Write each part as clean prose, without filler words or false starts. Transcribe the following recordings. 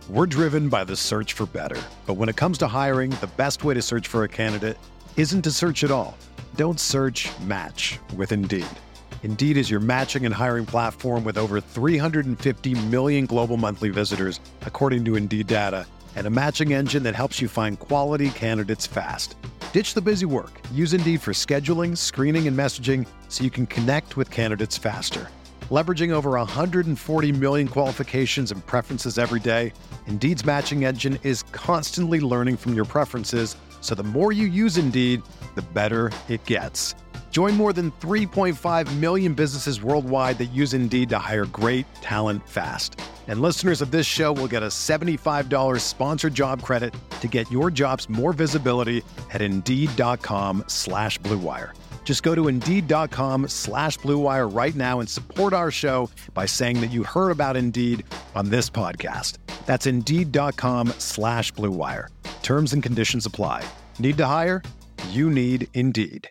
We're driven by the search for better. But when it comes to hiring, the best way to search for a candidate isn't to search at all. Don't search, match with Indeed. Indeed is your matching and hiring platform with over 350 million global monthly visitors, according to Indeed data, and a matching engine that helps you find quality candidates fast. Ditch the busy work. Use Indeed for scheduling, screening, and messaging so you can connect with candidates faster. Leveraging over 140 million qualifications and preferences every day, Indeed's matching engine is constantly learning from your preferences, so the more you use Indeed, the better it gets. Join more than 3.5 million businesses worldwide that use Indeed to hire great talent fast. And listeners of this show will get a $75 sponsored job credit to get your jobs more visibility at Indeed.com/Blue Wire. Just go to Indeed.com/Blue Wire right now and support our show by saying that you heard about Indeed on this podcast. That's Indeed.com/Blue Wire. Terms and conditions apply. Need to hire? You need Indeed.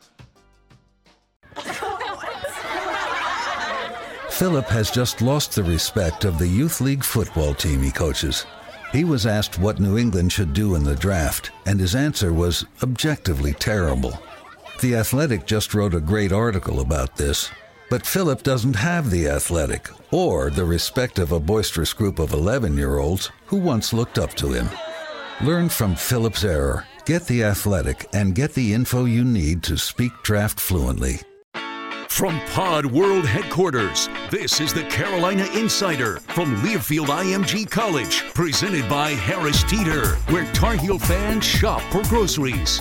Philip has just lost the respect of the youth league football team he coaches. He was asked what New England should do in the draft, and his answer was objectively terrible. The Athletic just wrote a great article about this, but Philip doesn't have the Athletic or the respect of a boisterous group of 11-year-olds who once looked up to him. Learn from Philip's error, get the Athletic, and get the info you need to speak draft fluently. From Pod World Headquarters, this is the Carolina Insider from Learfield IMG College, presented by Harris Teeter, where Tar Heel fans shop for groceries.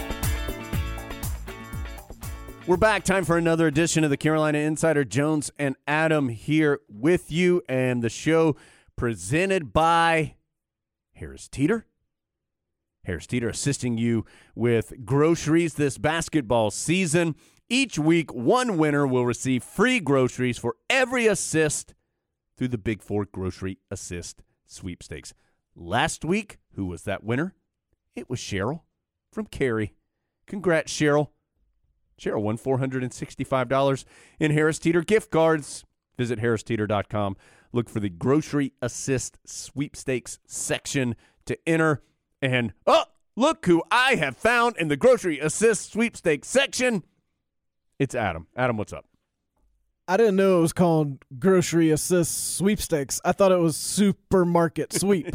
We're back. Time for another edition of the Carolina Insider. Jones and Adam here with you, and the show presented by Harris Teeter. Harris Teeter assisting you with groceries this basketball season. Each week, one winner will receive free groceries for every assist through the Big Four Grocery Assist Sweepstakes. Last week, who was that winner? It was Cheryl from Cary. Congrats, Cheryl. Cheryl won $465 in Harris Teeter gift cards. Visit harristeeter.com. Look for the Grocery Assist Sweepstakes section to enter. And, oh, look who I have found in the Grocery Assist Sweepstakes section. It's Adam. Adam, what's up? I didn't know it was called Grocery Assist Sweepstakes. I thought it was Supermarket Sweep.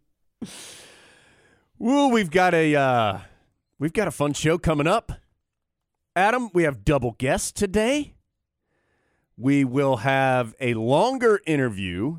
Ooh, we've got a fun show coming up. Adam, we have double guests today. We will have a longer interview.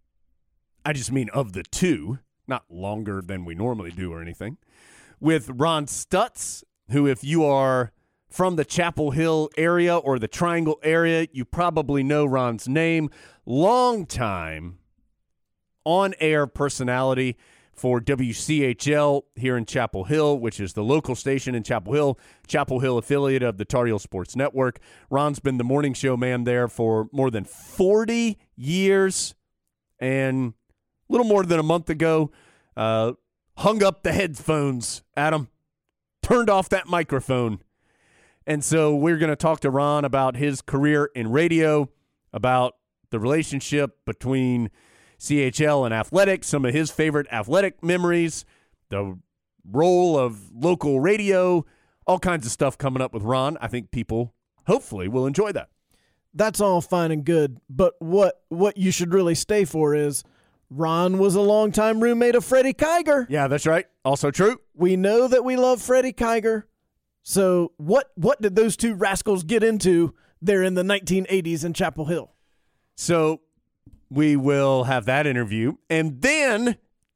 I just mean of the two, not longer than we normally do or anything, with Ron Stutz, who, if you are from the Chapel Hill area or the Triangle area, you probably know Ron's name. Longtime on-air personality for WCHL here in Chapel Hill, which is the local station in Chapel Hill affiliate of the Tar Heel Sports Network. Ron's been the morning show man there for more than 40 years, and a little more than a month ago, hung up the headphones, Adam, turned off that microphone. And so we're going to talk to Ron about his career in radio, about the relationship between CHL and athletics, some of his favorite athletic memories, the role of local radio, all kinds of stuff coming up with Ron. I think people hopefully will enjoy that. That's all fine and good, but what you should really stay for is Ron was a longtime roommate of Freddie Kiger. Yeah, that's right. Also true. We know that we love Freddie Kiger. So what did those two rascals get into there in the 1980s in Chapel Hill? So we will have that interview. And then,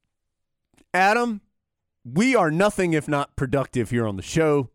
Adam, we are nothing if not productive here on the show.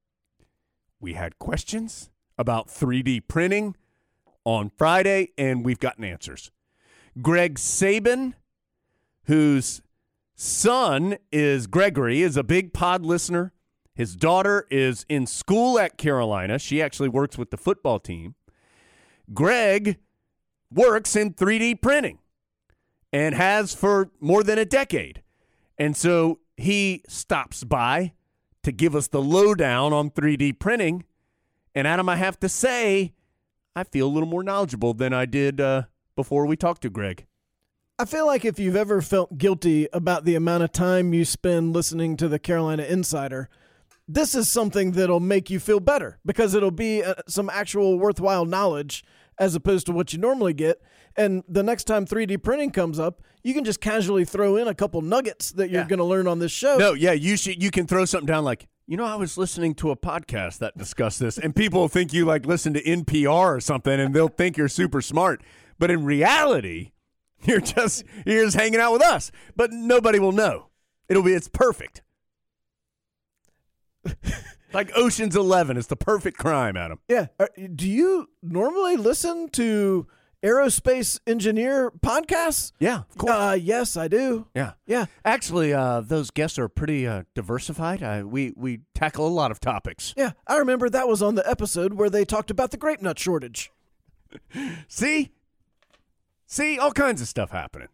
We had questions about 3D printing on Friday, and we've gotten answers. Greg Saban, whose son is Gregory, is a big pod listener. His daughter is in school at Carolina. She actually works with the football team. Greg works in 3D printing and has for more than a decade. And so he stops by to give us the lowdown on 3D printing. And Adam, I have to say, I feel a little more knowledgeable than I did before we talked to Greg. I feel like if you've ever felt guilty about the amount of time you spend listening to the Carolina Insider, this is something that'll make you feel better because it'll be some actual worthwhile knowledge as opposed to what you normally get. And the next time 3D printing comes up, you can just casually throw in a couple nuggets that you're going to learn on this show. No, yeah, you can throw something down like, I was listening to a podcast that discussed this, and people think you like listen to NPR or something, and they'll think you're super smart. But in reality, you're just hanging out with us. But nobody will know. It's perfect. Like Ocean's 11. It's the perfect crime, Adam. Yeah. Do you normally listen to aerospace engineer podcasts? Yeah, of course. Yes, I do. Yeah. Actually, those guests are pretty diversified. We tackle a lot of topics. Yeah, I remember that was on the episode where they talked about the grape nut shortage. See, all kinds of stuff happening.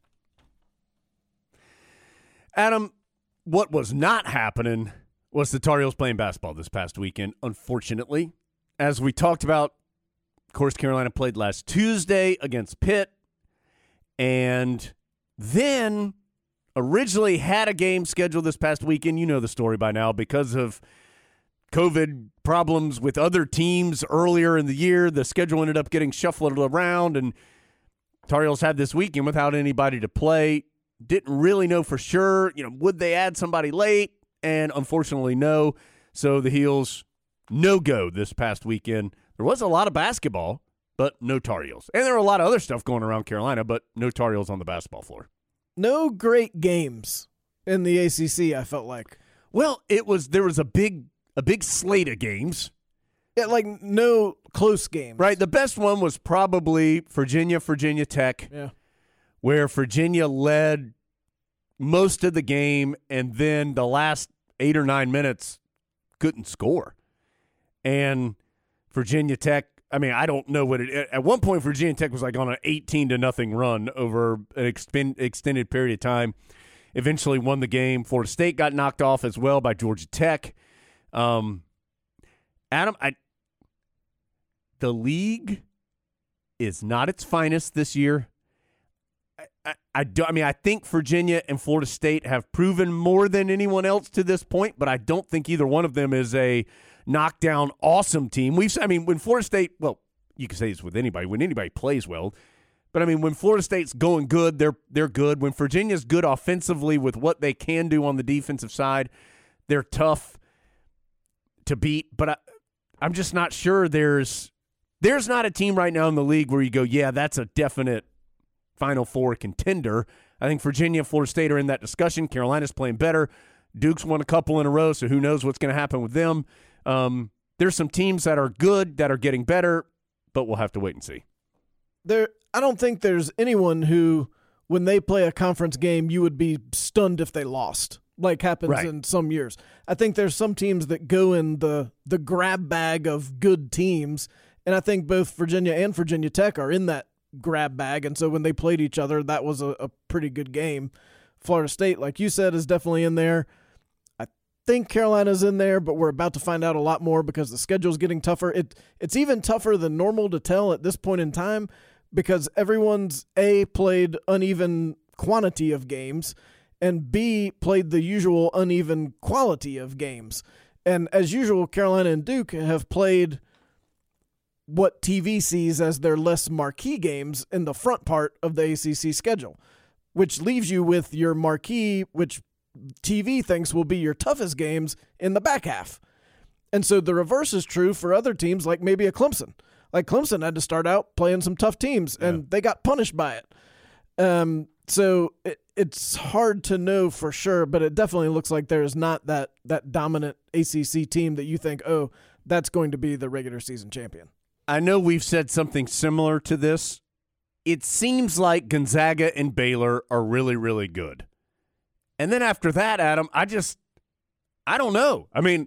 Adam, what was not happening was the Tar Heels playing basketball this past weekend, unfortunately. As we talked about, of course, Carolina played last Tuesday against Pitt, and then originally had a game scheduled this past weekend. You know the story by now. Because of COVID problems with other teams earlier in the year, the schedule ended up getting shuffled around, and Tar Heels had this weekend without anybody to play. Didn't really know for sure, would they add somebody late? And unfortunately, no. So the Heels no-go this past weekend. There was a lot of basketball, but no Tar Heels. And there were a lot of other stuff going around Carolina, but no Tar Heels on the basketball floor. No great games in the ACC, I felt like. Well, there was a big slate of games. Yeah, like no close games. Right. The best one was probably Virginia Tech. Yeah. Where Virginia led most of the game, and then the last 8 or 9 minutes couldn't score. And Virginia Tech, I don't know what it – at one point, Virginia Tech was like on an 18-0 run over an extended period of time. Eventually won the game. Florida State got knocked off as well by Georgia Tech. Adam, the league is not its finest this year. I think Virginia and Florida State have proven more than anyone else to this point, but I don't think either one of them is a knockdown awesome team. When Florida State, well, you can say this with anybody, when anybody plays well, but when Florida State's going good, they're good. When Virginia's good offensively with what they can do on the defensive side, they're tough to beat. But I'm just not sure there's not a team right now in the league where you go, yeah, that's a definite Final Four contender. I think Virginia and Florida State are in that discussion. Carolina's playing better. Duke's won a couple in a row, so who knows what's going to happen with them. There's some teams that are good, that are getting better, but we'll have to wait and see. I don't think there's anyone who, when they play a conference game, you would be stunned if they lost, like happens in some years. I think there's some teams that go in the grab bag of good teams, and I think both Virginia and Virginia Tech are in that grab bag, and so when they played each other, that was a pretty good game. Florida State, like you said, is definitely in there. I think Carolina's in there, but we're about to find out a lot more because the schedule's getting tougher. It's even tougher than normal to tell at this point in time because everyone's A, played uneven quantity of games, and B, played the usual uneven quality of games. And as usual, Carolina and Duke have played what TV sees as their less marquee games in the front part of the ACC schedule, which leaves you with your marquee, which TV thinks will be your toughest games in the back half. And so the reverse is true for other teams like maybe a Clemson. Like Clemson had to start out playing some tough teams, and they got punished by it. So it's hard to know for sure, but it definitely looks like there is not that dominant ACC team that you think, oh, that's going to be the regular season champion. I know we've said something similar to this. It seems like Gonzaga and Baylor are really, really good. And then after that, Adam, I don't know.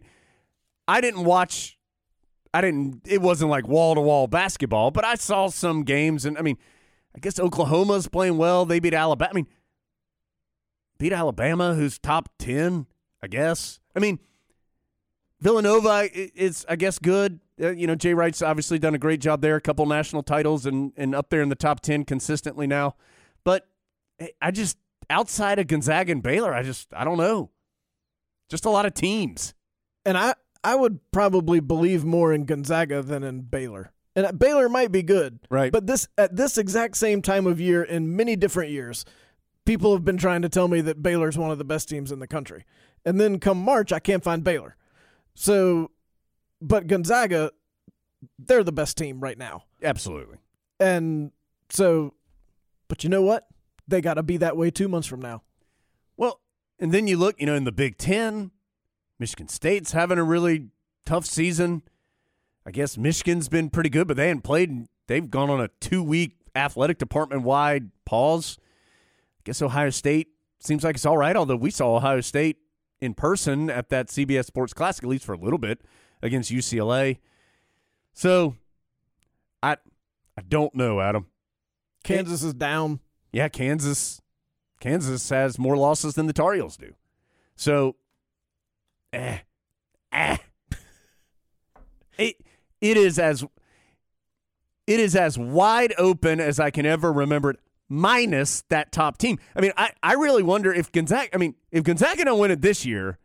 It wasn't like wall-to-wall basketball, but I saw some games, and I guess Oklahoma's playing well. They beat Alabama. Beat Alabama, who's top 10, I guess. Villanova is, I guess, good. Jay Wright's obviously done a great job there, a couple national titles and up there in the top 10 consistently now. But I just, outside of Gonzaga and Baylor, I don't know. Just a lot of teams. And I would probably believe more in Gonzaga than in Baylor. And Baylor might be good. Right. But at this exact same time of year in many different years, people have been trying to tell me that Baylor's one of the best teams in the country. And then come March, I can't find Baylor. So, but Gonzaga, they're the best team right now. Absolutely. And so, but you know what? They got to be that way 2 months from now. Well, and then you look, in the Big Ten, Michigan State's having a really tough season. I guess Michigan's been pretty good, but they hadn't played. They've gone on a 2-week athletic department-wide pause. I guess Ohio State seems like it's all right, although we saw Ohio State in person at that CBS Sports Classic, at least for a little bit, against UCLA. So, I don't know, Adam. Kansas is down. Yeah, Kansas has more losses than the Tar Heels do. So, It is as wide open as I can ever remember it, minus that top team. I mean, I really wonder if Gonzaga don't win it this year,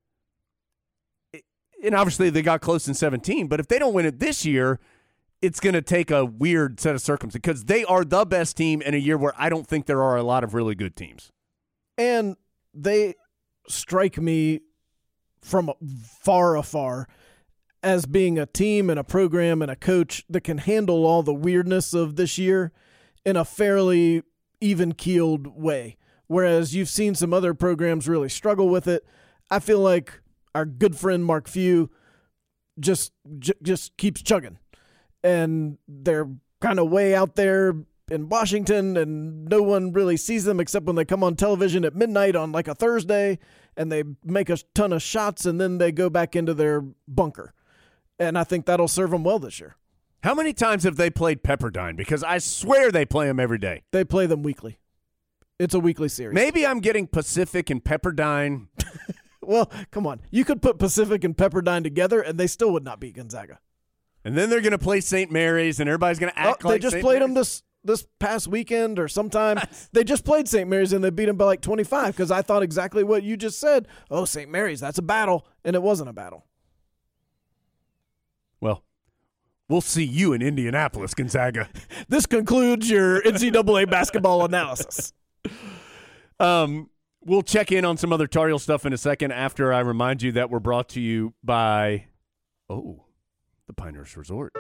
and obviously they got close in 17, but if they don't win it this year, it's going to take a weird set of circumstances because they are the best team in a year where I don't think there are a lot of really good teams. And they strike me from far afar as being a team and a program and a coach that can handle all the weirdness of this year in a fairly even-keeled way. Whereas you've seen some other programs really struggle with it. I feel like our good friend Mark Few just keeps chugging. And they're kind of way out there in Washington, and no one really sees them except when they come on television at midnight on like a Thursday, and they make a ton of shots, and then they go back into their bunker. And I think that'll serve them well this year. How many times have they played Pepperdine? Because I swear they play them every day. They play them weekly. It's a weekly series. Maybe I'm getting Pacific and Pepperdine. Well, come on. You could put Pacific and Pepperdine together, and they still would not beat Gonzaga. And then they're going to play St. Mary's, and everybody's going to act like they just St. played Mary's. them this past weekend or sometime. They just played St. Mary's, and they beat them by like 25 because I thought exactly what you just said. Oh, St. Mary's, that's a battle. And it wasn't a battle. Well, we'll see you in Indianapolis, Gonzaga. This concludes your NCAA basketball analysis. We'll check in on some other Tar Heel stuff in a second after I remind you that we're brought to you by, the Pinehurst Resort.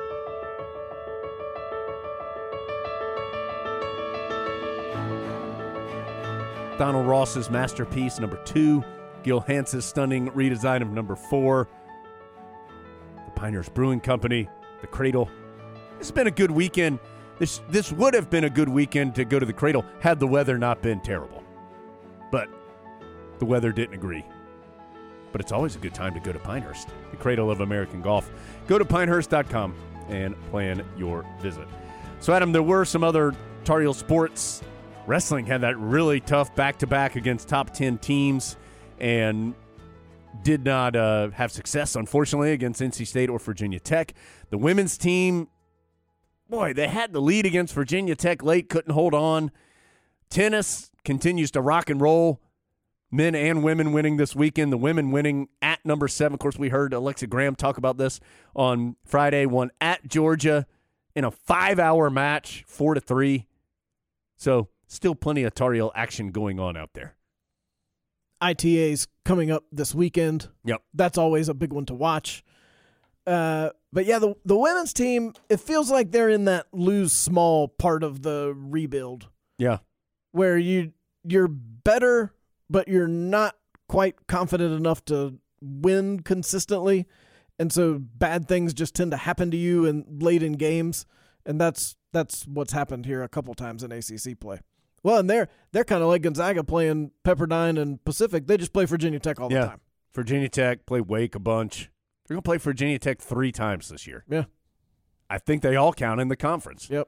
Donald Ross's masterpiece, number 2. Gil Hanse's stunning redesign of number 4. The Pinehurst Brewing Company, the Cradle. This has been a good weekend. This would have been a good weekend to go to the Cradle had the weather not been terrible. But the weather didn't agree. But it's always a good time to go to Pinehurst, the cradle of American golf. Go to pinehurst.com and plan your visit. So, Adam, there were some other Tar Heel sports. Wrestling had that really tough back-to-back against top 10 teams and did not have success, unfortunately, against NC State or Virginia Tech. The women's team, boy, they had the lead against Virginia Tech late, couldn't hold on. Tennis continues to rock and roll. Men and women winning this weekend. The women winning at number 7. Of course, we heard Alexa Graham talk about this on Friday. Won at Georgia in a 5-hour match, 4-3. So still plenty of Tar Heel action going on out there. ITA's coming up this weekend. Yep. That's always a big one to watch. But yeah, the women's team, it feels like they're in that lose small part of the rebuild. Yeah. Where you're better, but you're not quite confident enough to win consistently. And so bad things just tend to happen to you late in games. And that's what's happened here a couple times in ACC play. Well, and they're kind of like Gonzaga playing Pepperdine and Pacific. They just play Virginia Tech all the time. Virginia Tech, play Wake a bunch. They're going to play Virginia Tech 3 times this year. Yeah. I think they all count in the conference. Yep.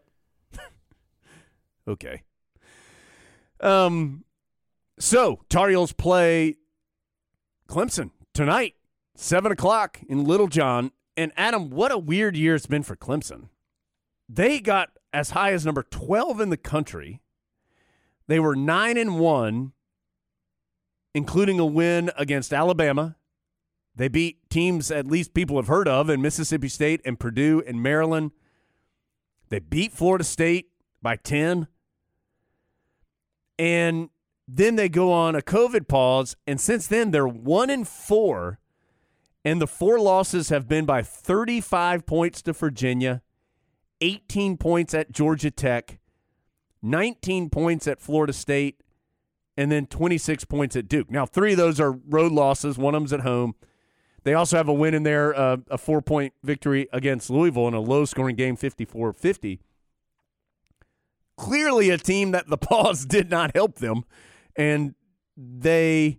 Okay. So, Tar Heels play Clemson tonight, 7 o'clock in Littlejohn. And, Adam, what a weird year it's been for Clemson. They got as high as number 12 in the country. They were 9-1, including a win against Alabama. They beat teams at least people have heard of in Mississippi State and Purdue and Maryland. They beat Florida State by 10. And then they go on a COVID pause, and since then they're 1-4, and the 4 losses have been by 35 points to Virginia, 18 points at Georgia Tech, 19 points at Florida State, and then 26 points at Duke. Now, 3 of those are road losses. One of them's at home. They also have a win in there, a 4-point victory against Louisville in a low-scoring game, 54-50. Clearly a team that the pause did not help them, and they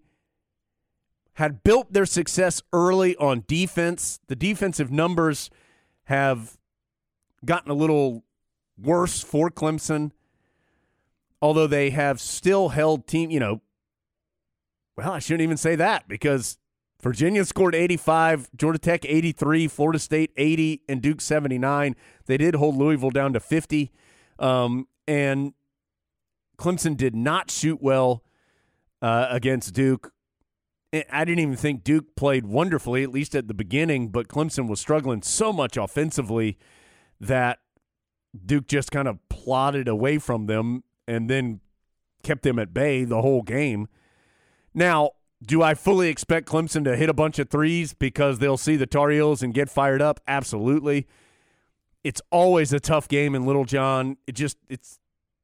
had built their success early on defense. The defensive numbers have gotten a little worse for Clemson, although they have still held team, well, I shouldn't even say that because Virginia scored 85, Georgia Tech 83, Florida State 80, and Duke 79. They did hold Louisville down to 50. And Clemson did not shoot well against Duke. I didn't even think Duke played wonderfully, at least at the beginning, but Clemson was struggling so much offensively that Duke just kind of plodded away from them and then kept them at bay the whole game. Now, do I fully expect Clemson to hit a bunch of threes because they'll see the Tar Heels and get fired up? Absolutely. It's always a tough game in Little John. It just is.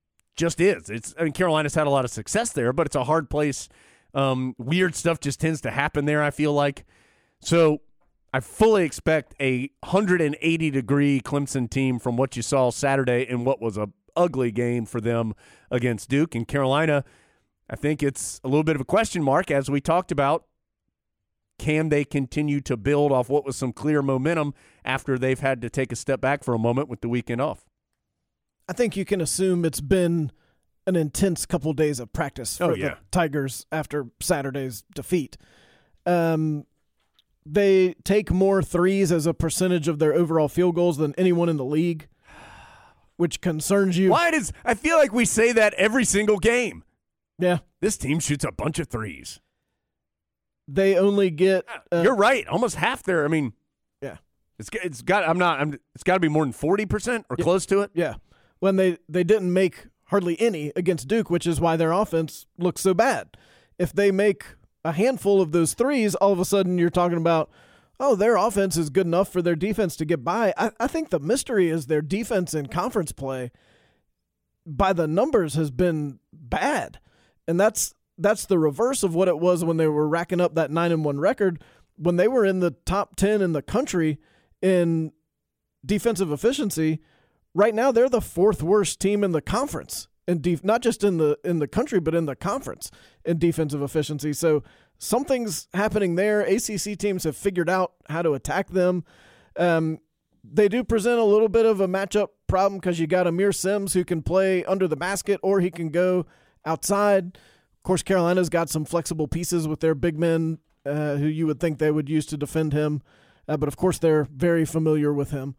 Carolina's had a lot of success there, but it's a hard place. Weird stuff just tends to happen there, I feel like. So I fully expect a 180-degree Clemson team from what you saw Saturday in what was a ugly game for them against Duke. And Carolina, I think it's a little bit of a question mark, as we talked about. Can they continue to build off what was some clear momentum after they've had to take a step back for a moment with the weekend off? I think you can assume it's been an intense couple days of practice for the Tigers after Saturday's defeat. They take more threes as a percentage of their overall field goals than anyone in the league, which concerns you. I feel like we say that every single game. Yeah. This team shoots a bunch of threes. They only get you're right, almost half there. I mean, yeah. It's got to be more than 40% or close to it. Yeah. When they didn't make hardly any against Duke, which is why their offense looks so bad. If they make a handful of those threes, all of a sudden you're talking about, oh, their offense is good enough for their defense to get by. I think the mystery is their defense in conference play by the numbers has been bad. And that's the reverse of what it was when they were racking up that 9-1 record. When they were in the top 10 in the country in defensive efficiency, right now they're the 4th worst team in the conference, not just in the country, but in the conference in defensive efficiency. So something's happening there. ACC teams have figured out how to attack them. They do present a little bit of a matchup problem because you got Amir Sims who can play under the basket or he can go outside. Of course, Carolina's got some flexible pieces with their big men who you would think they would use to defend him. But, of course, they're very familiar with him.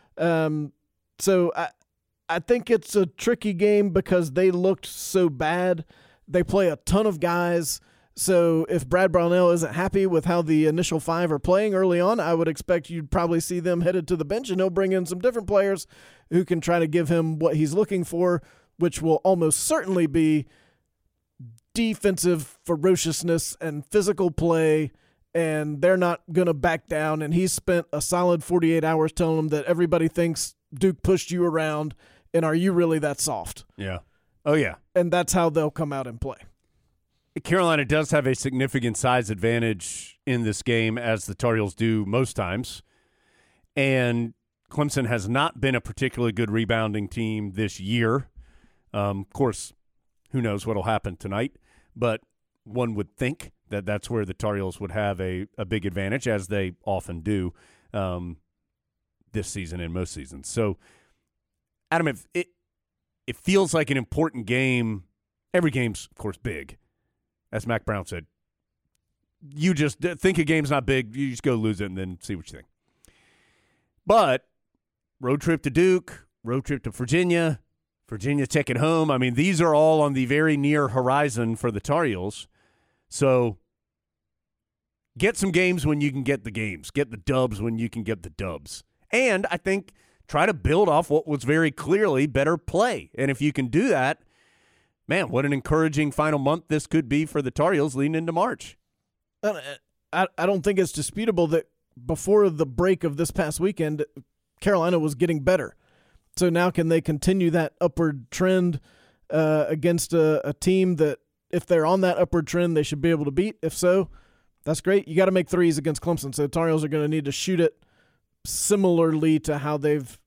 So I think it's a tricky game because they looked so bad. They play a ton of guys. So if Brad Brownell isn't happy with how the initial 5 are playing early on, I would expect you'd probably see them headed to the bench, and he'll bring in some different players who can try to give him what he's looking for, which will almost certainly be defensive ferociousness and physical play, and they're not going to back down. And he's spent a solid 48 hours telling them that everybody thinks Duke pushed you around, and are you really that soft? Yeah. Oh, yeah. And that's how they'll come out and play. Carolina does have a significant size advantage in this game, as the Tar Heels do most times. And Clemson has not been a particularly good rebounding team this year. Of course, who knows what will happen tonight. But one would think that that's where the Tar Heels would have a big advantage, as they often do this season and most seasons. So, Adam, if it feels like an important game. Every game's, of course, big. As Mac Brown said, you just think a game's not big, you just go lose it and then see what you think. But road trip to Duke, road trip to Virginia, Virginia Tech at home. I mean, these are all on the very near horizon for the Tar Heels. So get some games when you can get the games. Get the dubs when you can get the dubs. And I think try to build off what was very clearly better play. And if you can do that, man, what an encouraging final month this could be for the Tar Heels leading into March. I don't think it's disputable that before the break of this past weekend, Carolina was getting better. So now can they continue that upward trend against a team that if they're on that upward trend, they should be able to beat? If so, that's great. You got to make threes against Clemson. So Tar Heels are going to need to shoot it similarly to how they've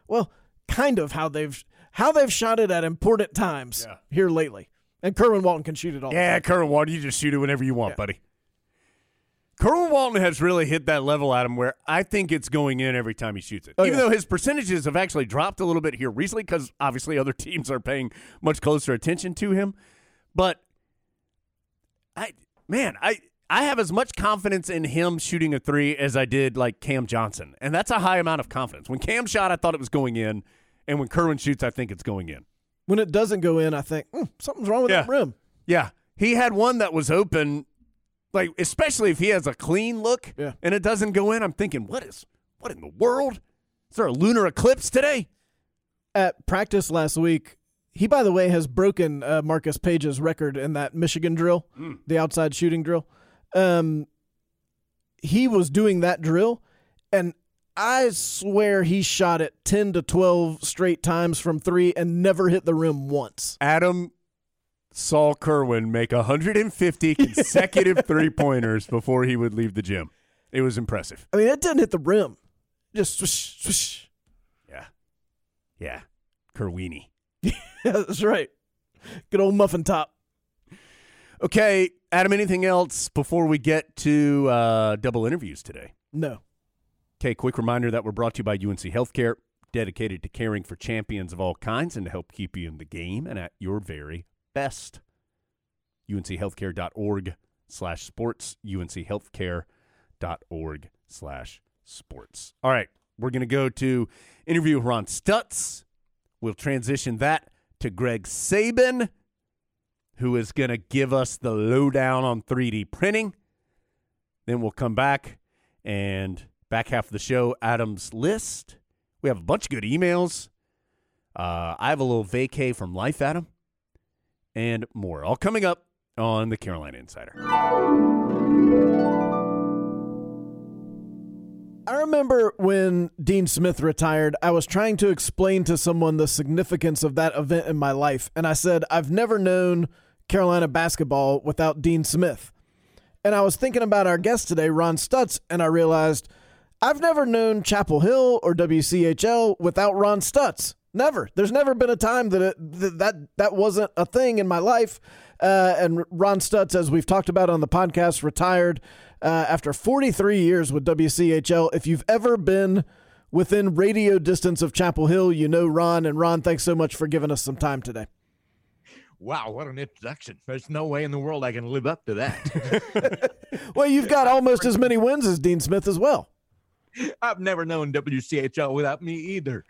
shot it at important times here lately. And Kerwin Walton can shoot it all. Yeah, Kerwin Walton, you just shoot it whenever you want, buddy. Kerwin Walton has really hit that level at him where I think it's going in every time he shoots it. Even though his percentages have actually dropped a little bit here recently because obviously other teams are paying much closer attention to him. But, I have as much confidence in him shooting a three as I did like Cam Johnson. And that's a high amount of confidence. When Cam shot, I thought it was going in. And when Kerwin shoots, I think it's going in. When it doesn't go in, I think, something's wrong with that rim. Yeah. He had one that was open. Like, especially if he has a clean look and it doesn't go in, I'm thinking, what in the world? Is there a lunar eclipse today? At practice last week, he, by the way, has broken Marcus Page's record in that Michigan drill, the outside shooting drill. He was doing that drill, and I swear he shot it 10 to 12 straight times from three and never hit the rim once. Adam saw Kerwin make 150 consecutive three-pointers before he would leave the gym. It was impressive. I mean, it didn't hit the rim. Just swish, swish. Yeah. Kerwini. Yeah, that's right. Good old muffin top. Okay, Adam, anything else before we get to double interviews today? No. Okay, quick reminder that we're brought to you by UNC Healthcare, dedicated to caring for champions of all kinds and to help keep you in the game and at your very best. UNChealthcare.org/sports. UNChealthcare.org/sports. All right, we're going to go to interview with Ron Stutz. We'll transition that to Greg Sabin, who is going to give us the lowdown on 3D printing. Then we'll come back and back half of the show, Adam's list. We have a bunch of good emails. I have a little vacay from life, Adam. And more. All coming up on the Carolina Insider. I remember when Dean Smith retired, I was trying to explain to someone the significance of that event in my life. And I said, I've never known Carolina basketball without Dean Smith. And I was thinking about our guest today, Ron Stutz, and I realized I've never known Chapel Hill or WCHL without Ron Stutz. Never. There's never been a time that wasn't a thing in my life. And Ron Stutz, as we've talked about on the podcast, retired after 43 years with WCHL. If you've ever been within radio distance of Chapel Hill, you know Ron. And Ron, thanks so much for giving us some time today. Wow, what an introduction. There's no way in the world I can live up to that. Well, you've got almost as many wins as Dean Smith as well. I've never known WCHL without me either.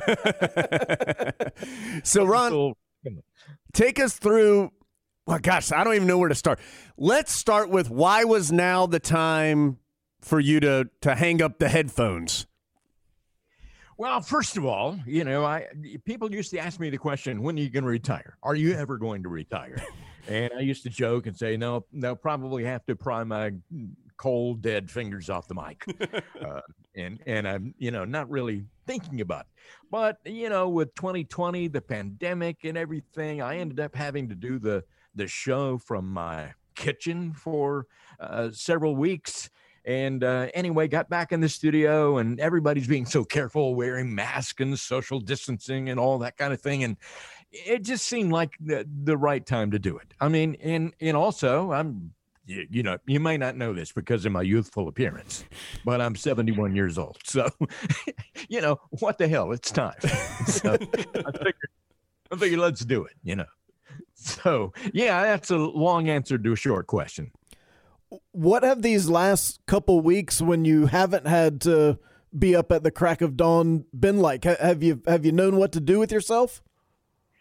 So, Ron, take us through, well, gosh, I don't even know where to start. Let's start with why was now the time for you to hang up the headphones? Well, first of all, people used to ask me the question, when are you going to retire? Are you ever going to retire? And I used to joke and say, no, they'll probably have to pry my cold, dead fingers off the mic. And I'm, not really thinking about it. But, with 2020, the pandemic and everything, I ended up having to do the show from my kitchen for several weeks. And anyway, got back in the studio and everybody's being so careful, wearing masks and social distancing and all that kind of thing. And it just seemed like the right time to do it. I mean, and also I'm, you may not know this because of my youthful appearance, but I'm 71 years old. So, what the hell? It's time. So I figured let's do it, So, yeah, that's a long answer to a short question. What have these last couple weeks when you haven't had to be up at the crack of dawn been like? Have you known what to do with yourself?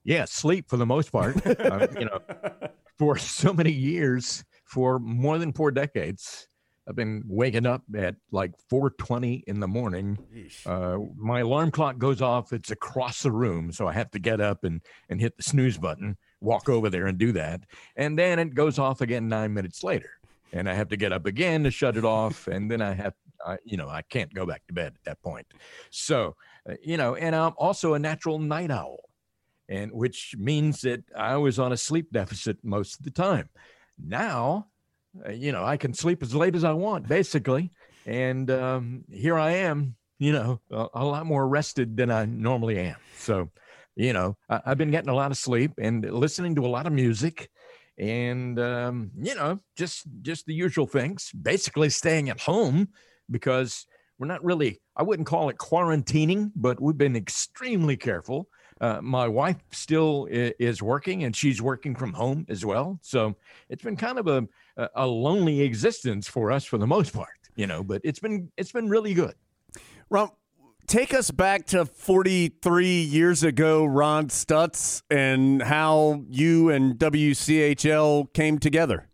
Yeah, sleep for the most part. For so many years, for more than 4 decades, I've been waking up at like 4:20 in the morning. My alarm clock goes off. It's across the room, so I have to get up and hit the snooze button, walk over there and do that. And then it goes off again 9 minutes later. And I have to get up again to shut it off. And then I can't go back to bed at that point. So, and I'm also a natural night owl, and which means that I was on a sleep deficit most of the time. Now, I can sleep as late as I want, basically. And here I am, a lot more rested than I normally am. So, I've been getting a lot of sleep and listening to a lot of music and, just the usual things, basically staying at home because we're not really, I wouldn't call it quarantining, but we've been extremely careful. My wife still is working, and she's working from home as well. So it's been kind of a lonely existence for us for the most part, but it's been really good. Ron, take us back to 43 years ago, Ron Stutz, and how you and WCHL came together.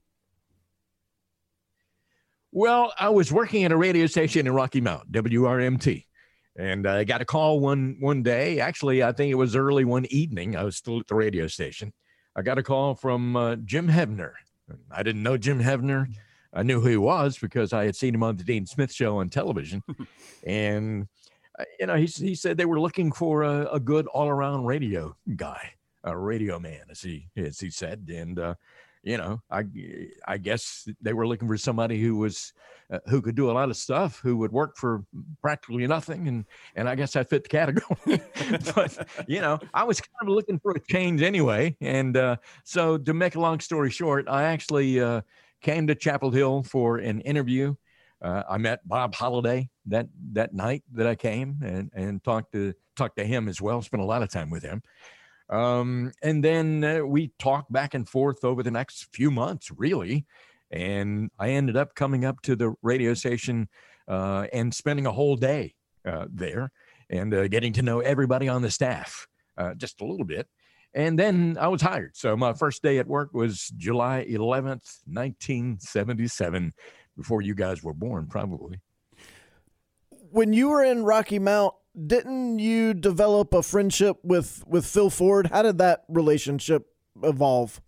Well, I was working at a radio station in Rocky Mount, WRMT. And I got a call one day. Actually, I think it was early one evening. I was still at the radio station. I got a call from Jim Hebner. I didn't know Jim Hebner. I knew who he was because I had seen him on the Dean Smith Show on television. And, he said they were looking for a good all-around radio guy, a radio man, as he said. And, I guess they were looking for somebody who could do a lot of stuff, who would work for practically nothing. And I guess I fit the category, but, I was kind of looking for a change anyway. And so to make a long story short, I actually came to Chapel Hill for an interview. I met Bob Holliday that night that I came and talked to him as well, spent a lot of time with him. And then we talked back and forth over the next few months, really. And I ended up coming up to the radio station and spending a whole day there and getting to know everybody on the staff just a little bit. And then I was hired. So my first day at work was July 11th, 1977, before you guys were born, probably. When you were in Rocky Mount, didn't you develop a friendship with Phil Ford? How did that relationship evolve?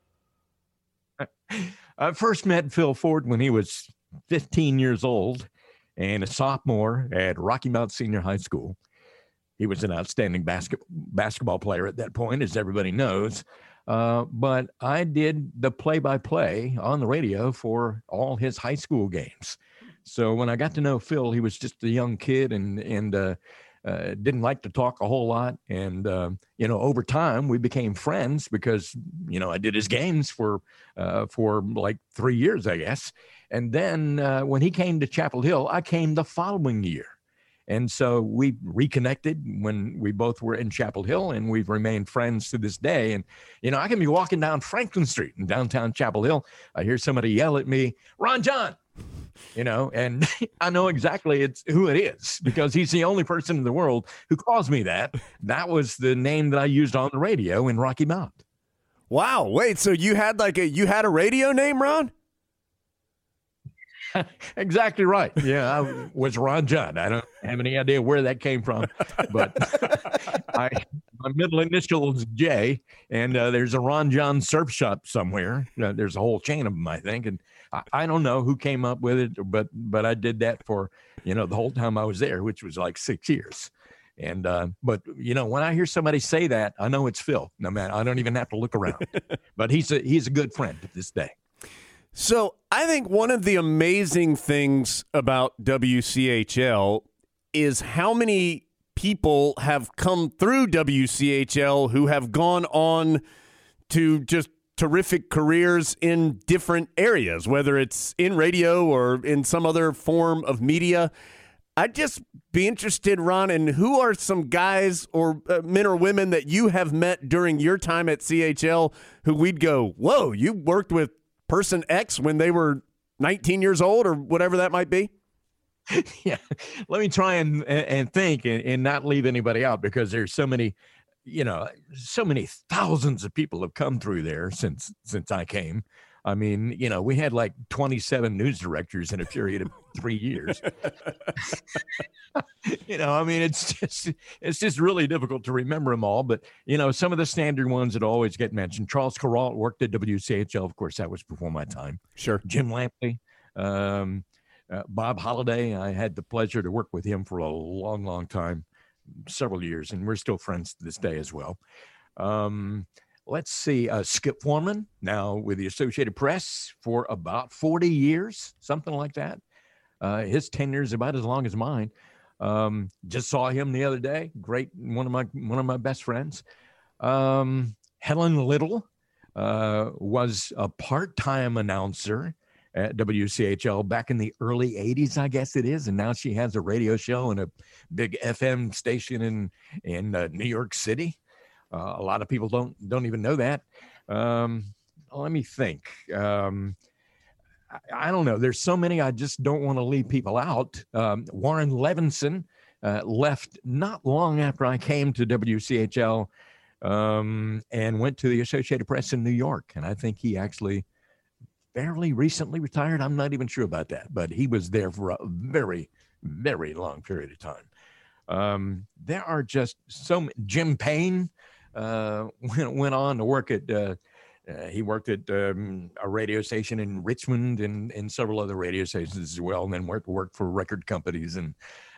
I first met Phil Ford when he was 15 years old and a sophomore at Rocky Mount Senior High School. He was an outstanding basketball player at that point, as everybody knows. But I did the play-by-play on the radio for all his high school games. So when I got to know Phil, he was just a young kid and didn't like to talk a whole lot. And, over time we became friends because, I did his games for like 3 years, I guess. And then when he came to Chapel Hill, I came the following year. And so we reconnected when we both were in Chapel Hill, and we've remained friends to this day. And, I can be walking down Franklin Street in downtown Chapel Hill. I hear somebody yell at me, "Ron John," and I know exactly who it is because he's the only person in the world who calls me that. That was the name that I used on the radio in Rocky Mount. Wow. Wait, so you had a radio name, Ron? Exactly right. Yeah, I was Ron John. I don't have any idea where that came from, but my middle initial is J, and there's a Ron John surf shop somewhere. There's a whole chain of them, I think, and I don't know who came up with it, but I did that for the whole time I was there, which was like 6 years. And but when I hear somebody say that, I know it's Phil. No man, I don't even have to look around. But he's a good friend to this day. So I think one of the amazing things about WCHL is how many people have come through WCHL who have gone on to just terrific careers in different areas, whether it's in radio or in some other form of media. I'd just be interested, Ron, in who are some guys or men or women that you have met during your time at CHL who we'd go, whoa, you worked with person X when they were 19 years old or whatever that might be? Yeah. Let me try and think and not leave anybody out because there's so many so many thousands of people have come through there since I came. I mean, we had like 27 news directors in a period of 3 years. I mean, it's just really difficult to remember them all. But, some of the standard ones that always get mentioned. Charles Kuralt worked at WCHL. Of course, that was before my time. Sure. Jim Lampley, Bob Holliday. I had the pleasure to work with him for a long, long time, several years, and we're still friends to this day as well. Let's see, Skip Foreman, now with the Associated Press for about 40 years, something like that. His tenure is about as long as mine. Just saw him the other day. Great, one of my best friends. Helen Little was a part-time announcer at WCHL back in the early 80s, I guess it is, and now she has a radio show and a big FM station in New York City. A lot of people don't even know that. Let me think. I don't know. There's so many. I just don't want to leave people out. Warren Levinson left not long after I came to WCHL and went to the Associated Press in New York. And I think he actually fairly recently retired. I'm not even sure about that, but he was there for a very, very long period of time. There are just so many. Jim Payne went on to work at he worked at a radio station in Richmond and several other radio stations as well, and then worked for record companies, and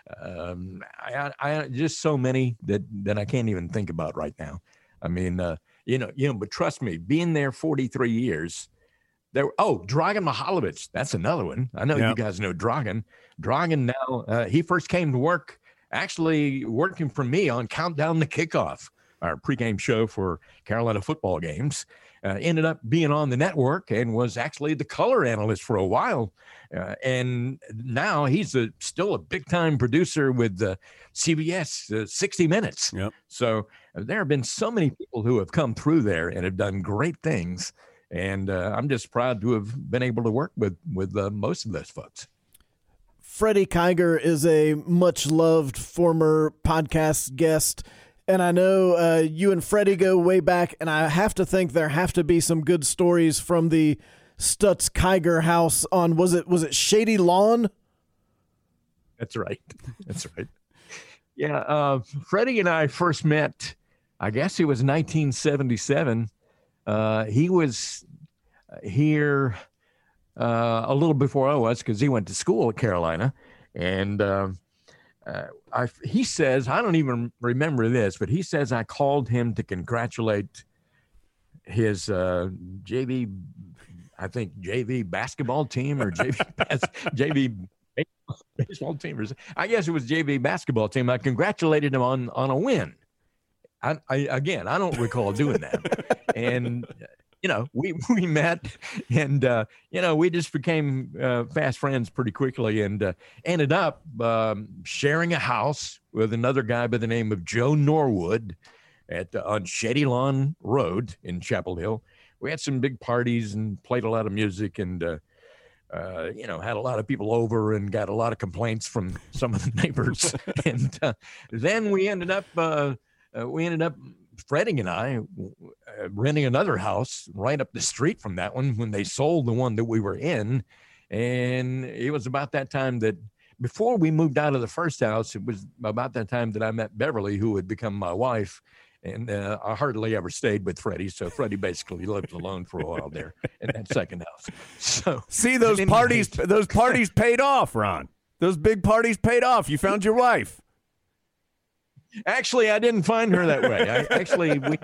I just so many that I can't even think about right now. I mean, but trust me, being there 43 years. Dragan Mihailovic, that's another one. I know you guys know Dragan. Dragan now, he first came to work, actually working for me on Countdown to Kickoff, our pregame show for Carolina football games. Ended up being on the network and was actually the color analyst for a while. And now he's still a big-time producer with CBS 60 Minutes. Yep. So there have been so many people who have come through there and have done great things. And I'm just proud to have been able to work with most of those folks. Freddie Kiger is a much-loved former podcast guest. And I know you and Freddie go way back, and I have to think there have to be some good stories from the Stutz Kiger house on, was it Shady Lawn? That's right. Yeah, Freddie and I first met, I guess it was 1977. He was here a little before I was, because he went to school at Carolina, and he says, I don't even remember this, but he says I called him to congratulate his JV basketball team or JV baseball team. I guess it was JV basketball team. I congratulated him on a win. I don't recall doing that. And, we met and, we just became fast friends pretty quickly and ended up sharing a house with another guy by the name of Joe Norwood on Shady Lawn Road in Chapel Hill. We had some big parties and played a lot of music and, had a lot of people over and got a lot of complaints from some of the neighbors. And then we ended up Freddie and I renting another house right up the street from that one when they sold the one that we were in. And it was about that time that before we moved out of the first house, it was about that time that I met Beverly, who would become my wife. And I hardly ever stayed with Freddie. So Freddie basically lived alone for a while there in that second house. So see, those parties paid off, Ron. Those big parties paid off. You found your wife. Actually, I didn't find her that way.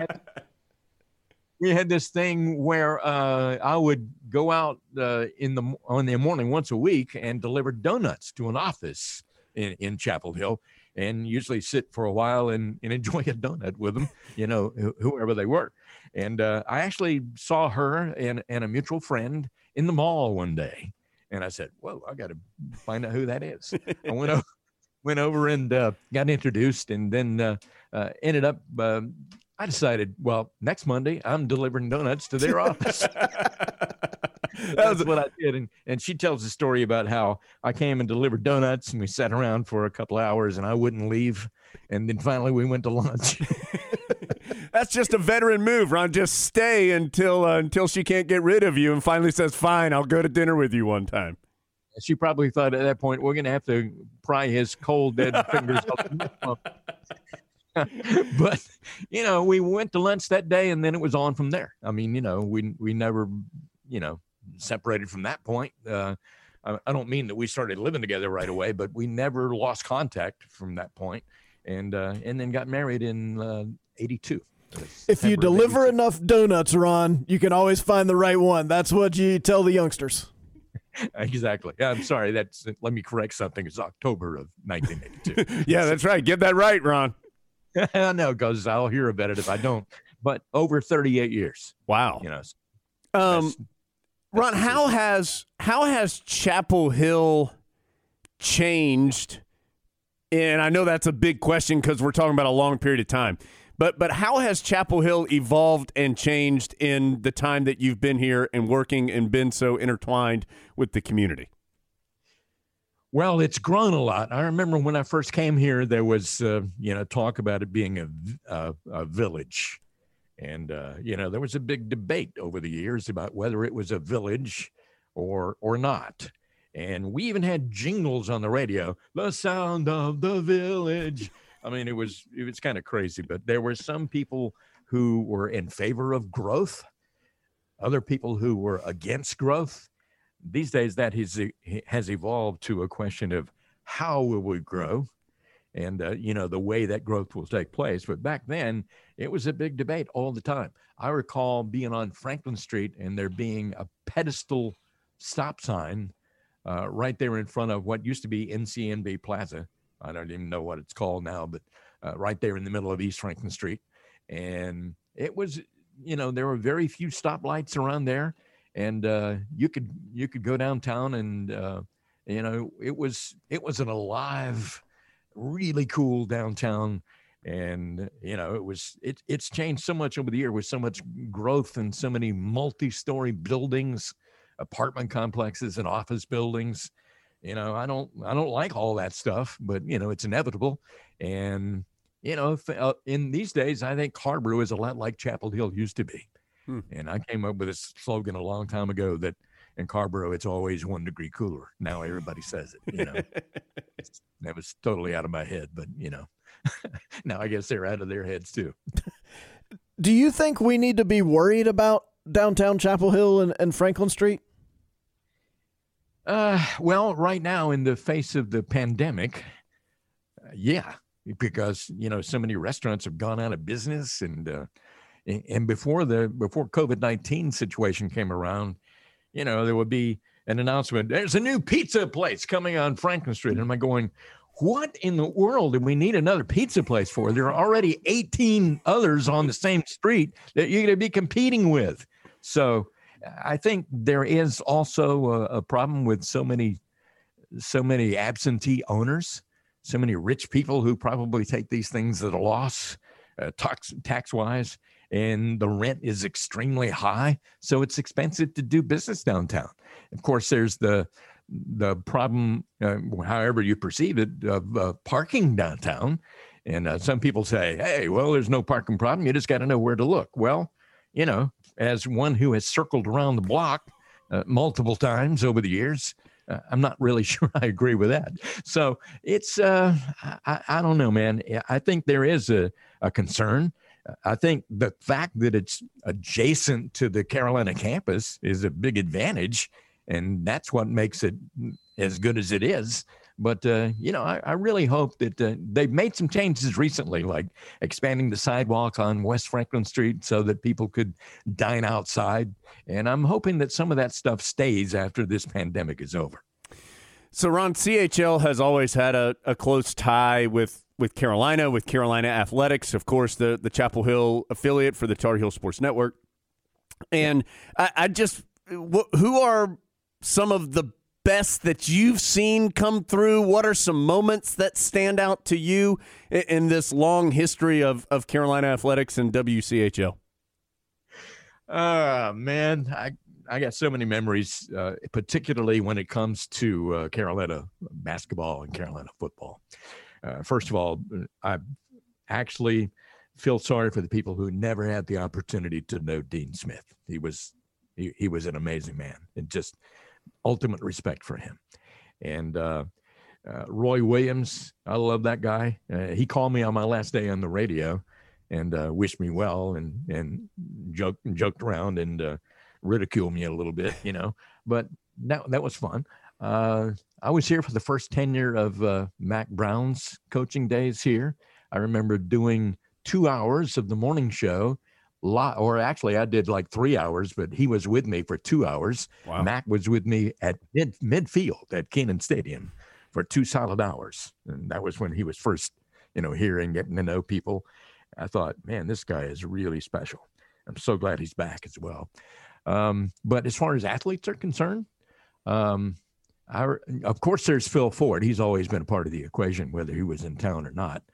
We had this thing where I would go out on the morning once a week and deliver donuts to an office in Chapel Hill, and usually sit for a while and enjoy a donut with them, whoever they were. And I actually saw her and a mutual friend in the mall one day, and I said, "Whoa, I got to find out who that is." I went over and got introduced, and then ended up, I decided, well, next Monday, I'm delivering donuts to their office. That's what I did. And she tells the story about how I came and delivered donuts, and we sat around for a couple of hours, and I wouldn't leave. And then finally we went to lunch. That's just a veteran move, Ron. Just stay until she can't get rid of you and finally says, fine, I'll go to dinner with you one time. She probably thought at that point, we're going to have to pry his cold, dead fingers off. But, we went to lunch that day, and then it was on from there. I mean, we never, separated from that point. I don't mean that we started living together right away, but we never lost contact from that point, and then got married in 82. If you deliver enough donuts, Ron, you can always find the right one. That's what you tell the youngsters. Exactly. I'm sorry. Let me correct something. It's October of 1982. Yeah, that's right. Get that right, Ron. I know, because I'll hear about it if I don't. But over 38 years. Wow. That's Ron, how has Chapel Hill changed? And I know that's a big question because we're talking about a long period of time. But how has Chapel Hill evolved and changed in the time that you've been here and working and been so intertwined with the community? Well, it's grown a lot. I remember when I first came here, there was, talk about it being a village. And, there was a big debate over the years about whether it was a village or not. And we even had jingles on the radio, the sound of the village. I mean, it was kind of crazy, but there were some people who were in favor of growth, other people who were against growth. These days, that has evolved to a question of how will we grow and, the way that growth will take place. But back then, it was a big debate all the time. I recall being on Franklin Street and there being a pedestal stop sign right there in front of what used to be NCNB Plaza. I don't even know what it's called now, but right there in the middle of East Franklin Street. And it was, there were very few stoplights around there. And you could go downtown and, it was an alive, really cool downtown. And, it's changed so much over the year with so much growth and so many multi-story buildings, apartment complexes and office buildings. I don't like all that stuff, but, it's inevitable. And, in these days, I think Carrboro is a lot like Chapel Hill used to be. And I came up with this slogan a long time ago that in Carrboro, it's always 1 degree cooler. Now everybody says it, That was totally out of my head, but, now I guess they're out of their heads too. Do you think we need to be worried about downtown Chapel Hill and Franklin Street? Well, right now in the face of the pandemic, yeah, because, so many restaurants have gone out of business and before COVID-19 situation came around, there would be an announcement, there's a new pizza place coming on Franklin Street. And I'm going, what in the world do we need another pizza place for? There are already 18 others on the same street that you're going to be competing with. So I think there is also a problem with so many absentee owners, so many rich people who probably take these things at a loss, tax-wise, and the rent is extremely high, so it's expensive to do business downtown. Of course, there's the problem, however you perceive it, of parking downtown. And some people say, hey, well, there's no parking problem. You just got to know where to look. Well, as one who has circled around the block multiple times over the years, I'm not really sure I agree with that. So it's, I don't know, man. I think there is a concern. I think the fact that it's adjacent to the Carolina campus is a big advantage, and that's what makes it as good as it is. But, I really hope that they've made some changes recently, like expanding the sidewalk on West Franklin Street so that people could dine outside. And I'm hoping that some of that stuff stays after this pandemic is over. So, Ron, CHL has always had a close tie with Carolina, with Carolina Athletics, of course, the Chapel Hill affiliate for the Tar Heel Sports Network. And who are some of the best that you've seen come through? What are some moments that stand out to you in this long history of Carolina Athletics and WCHL? Man, I got so many memories, particularly when it comes to Carolina basketball and Carolina football. First of all, I actually feel sorry for the people who never had the opportunity to know Dean Smith. He was an amazing man, and just ultimate respect for him. And Roy Williams, I love that guy. He called me on my last day on the radio and wished me well and joked around and ridiculed me a little bit, but that was fun. I was here for the first tenure of Mac Brown's coaching days here. I remember doing 2 hours of the morning show, or actually I did like 3 hours, but he was with me for 2 hours. Wow. Mac was with me at midfield at Kenan Stadium for 2 solid hours. And that was when he was first, here and getting to know people. I thought, man, this guy is really special. I'm so glad he's back as well. But as far as athletes are concerned, of course, there's Phil Ford. He's always been a part of the equation, whether he was in town or not.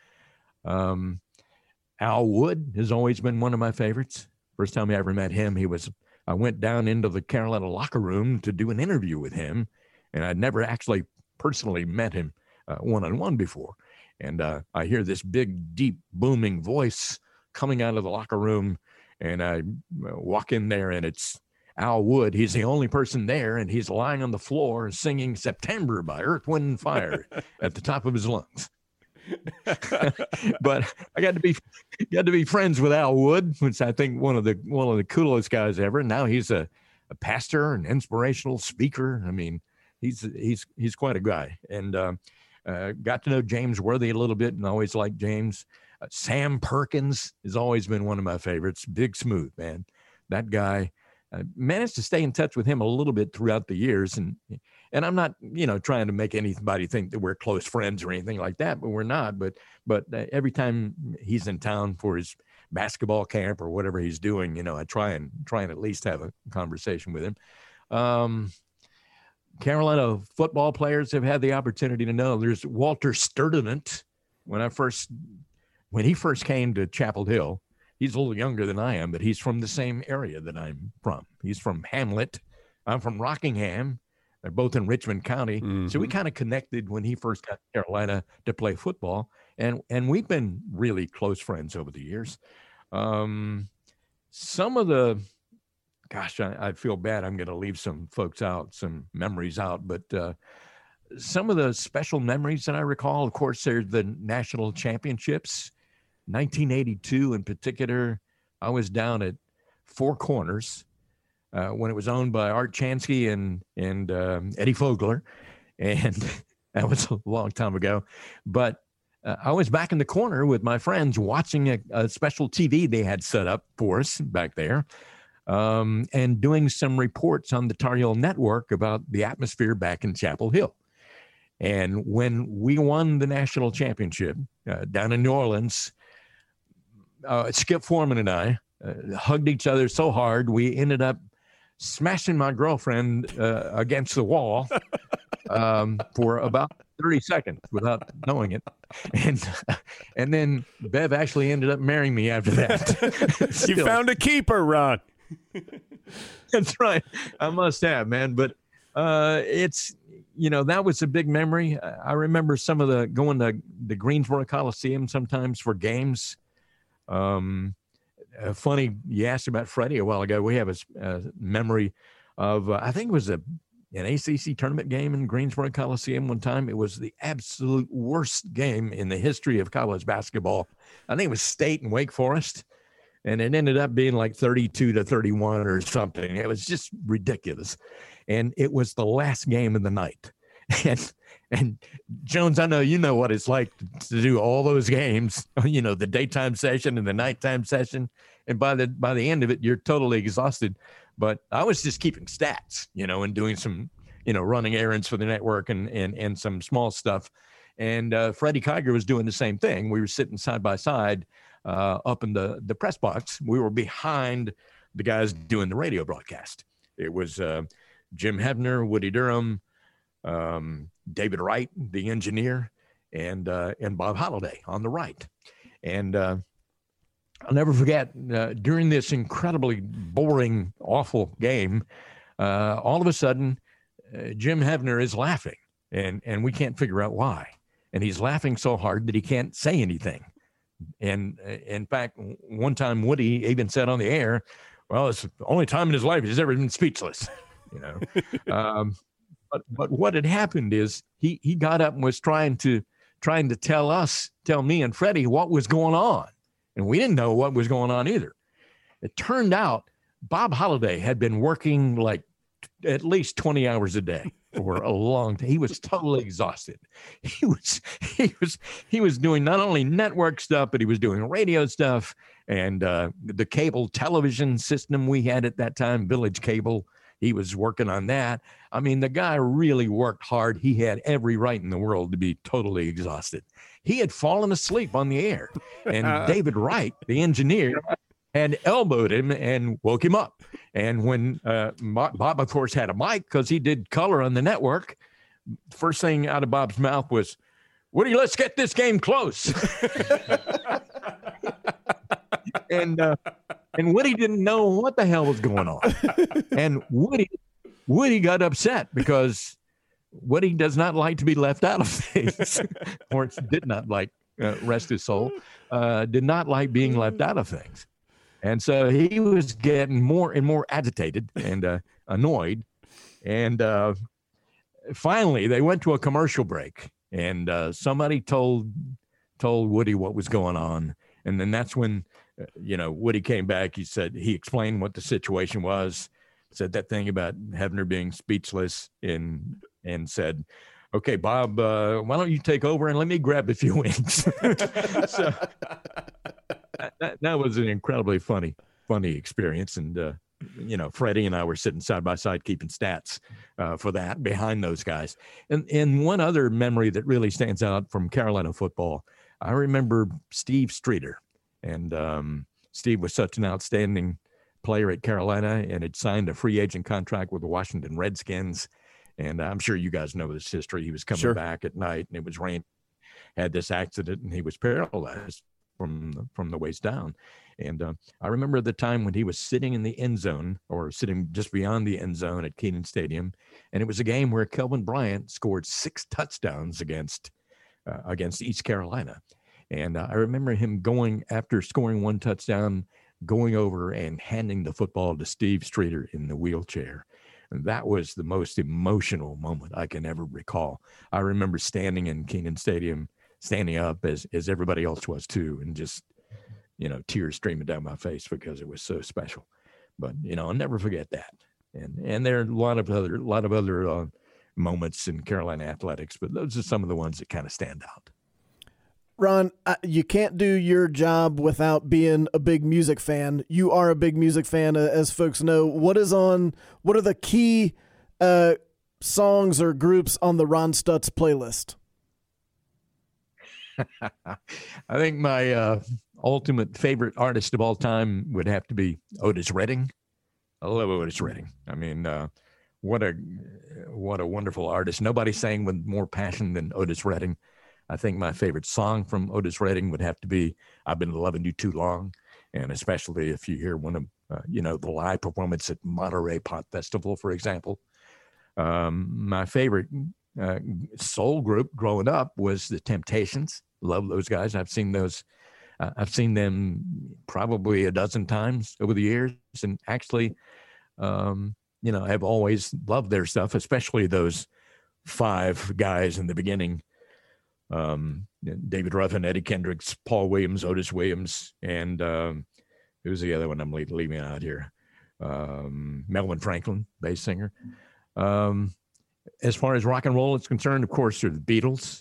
Al Wood has always been one of my favorites. First time I ever met him, I went down into the Carolina locker room to do an interview with him, and I'd never actually personally met him one-on-one before. And I hear this big, deep, booming voice coming out of the locker room, and I walk in there, and it's Al Wood. He's the only person there, and he's lying on the floor singing September by Earth, Wind, and Fire at the top of his lungs. But I got to be friends with Al Wood, which I think one of the coolest guys ever. Now he's a pastor, an inspirational speaker. I mean, he's quite a guy. And got to know James Worthy a little bit, and always liked James. Sam Perkins has always been one of my favorites. Big Smooth, man. That guy. Managed to stay in touch with him a little bit throughout the years. And I'm not, trying to make anybody think that we're close friends or anything like that, but we're not. But every time he's in town for his basketball camp or whatever he's doing, I try and at least have a conversation with him. Carolina football players have had the opportunity to know. There's Walter Sturdivant. When he first came to Chapel Hill, he's a little younger than I am, but he's from the same area that I'm from. He's from Hamlet. I'm from Rockingham. They're both in Richmond County. Mm-hmm. So we kind of connected when he first got to Carolina to play football. And we've been really close friends over the years. Some of the, I feel bad. I'm going to leave some folks out, some memories out. But some of the special memories that I recall, of course, there's the national championships. 1982 in particular, I was down at Four Corners when it was owned by Art Chansky and Eddie Fogler, and that was a long time ago. But I was back in the corner with my friends watching a special TV they had set up for us back there, and doing some reports on the Tar Heel Network about the atmosphere back in Chapel Hill. And when we won the national championship down in New Orleans, Skip Foreman and I hugged each other so hard we ended up smashing my girlfriend against the wall for about 30 seconds without knowing it. And then Bev actually ended up marrying me after that. You found a keeper, Ron. That's right. I must have, man. But it's, that was a big memory. I remember going to the Greensboro Coliseum sometimes for games. Funny, you asked about Freddie a while ago. We have a memory of, I think it was an ACC tournament game in Greensboro Coliseum one time. It was the absolute worst game in the history of college basketball. I think it was State and Wake Forest, and it ended up being like 32-31 or something. It was just ridiculous. And it was the last game of the night. And Jones, I know you know what it's like to do all those games, the daytime session and the nighttime session. And by the end of it, you're totally exhausted. But I was just keeping stats, and doing some, running errands for the network and some small stuff. And Freddie Kiger was doing the same thing. We were sitting side by side up in the press box. We were behind the guys doing the radio broadcast. It was Jim Hebner, Woody Durham, David Wright, the engineer, and Bob Holliday on the right. And I'll never forget, during this incredibly boring, awful game, all of a sudden, Jim Hebner is laughing, and we can't figure out why. And he's laughing so hard that he can't say anything. And in fact, one time Woody even said on the air, well, it's the only time in his life he's ever been speechless, you know. But what had happened is he got up and was trying to tell me and Freddie what was going on. And we didn't know what was going on either. It turned out Bob Holliday had been working like at least 20 hours a day for a long time. He was totally exhausted. He was doing not only network stuff, but he was doing radio stuff and the cable television system we had at that time, Village Cable. He was working on that. I mean, the guy really worked hard. He had every right in the world to be totally exhausted. He had fallen asleep on the air, and David Wright, the engineer, had elbowed him and woke him up. And when Bob, of course, had a mic because he did color on the network, first thing out of Bob's mouth was, "Woody, let's get this game close." And Woody didn't know what the hell was going on. And Woody got upset because Woody does not like to be left out of things, or did not like, rest his soul, did not like being left out of things. And so he was getting more and more agitated and annoyed. And finally, they went to a commercial break, and somebody told Woody what was going on. And then that's when, Woody came back. He explained what the situation was, said that thing about Hebner being speechless, and said, "Okay, Bob, why don't you take over and let me grab a few wings?" So that was an incredibly funny experience. And, Freddie and I were sitting side by side keeping stats for that behind those guys. And one other memory that really stands out from Carolina football, I remember Steve Streeter. And Steve was such an outstanding player at Carolina and had signed a free agent contract with the Washington Redskins. And I'm sure you guys know this history. He was coming back at night, and it was rain, had this accident, and he was paralyzed from the waist down. And I remember the time when he was sitting in the end zone, or sitting just beyond the end zone at Kenan Stadium. And it was a game where Kelvin Bryant scored 6 touchdowns against East Carolina. And I remember him going, after scoring 1 touchdown, going over and handing the football to Steve Streeter in the wheelchair. And that was the most emotional moment I can ever recall. I remember standing in Kenan Stadium, standing up as everybody else was too, and just, tears streaming down my face because it was so special. But, I'll never forget that. And there are a lot of other moments in Carolina athletics, but those are some of the ones that kind of stand out. Ron, you can't do your job without being a big music fan. You are a big music fan, as folks know. What are the key songs or groups on the Ron Stutz playlist? I think my ultimate favorite artist of all time would have to be Otis Redding. I love Otis Redding. I mean, what a wonderful artist. Nobody sang with more passion than Otis Redding. I think my favorite song from Otis Redding would have to be "I've Been Loving You Too Long," and especially if you hear one of the live performance at Monterey Pop Festival, for example. My favorite soul group growing up was the Temptations. Love those guys. I've seen those. I've seen them probably a dozen times over the years, and actually, I've always loved their stuff, especially those 5 guys in the beginning. David Ruffin, Eddie Kendricks, Paul Williams, Otis Williams, and who's the other one I'm leaving out here? Melvin Franklin, bass singer. As far as rock and roll is concerned, of course, there are the Beatles,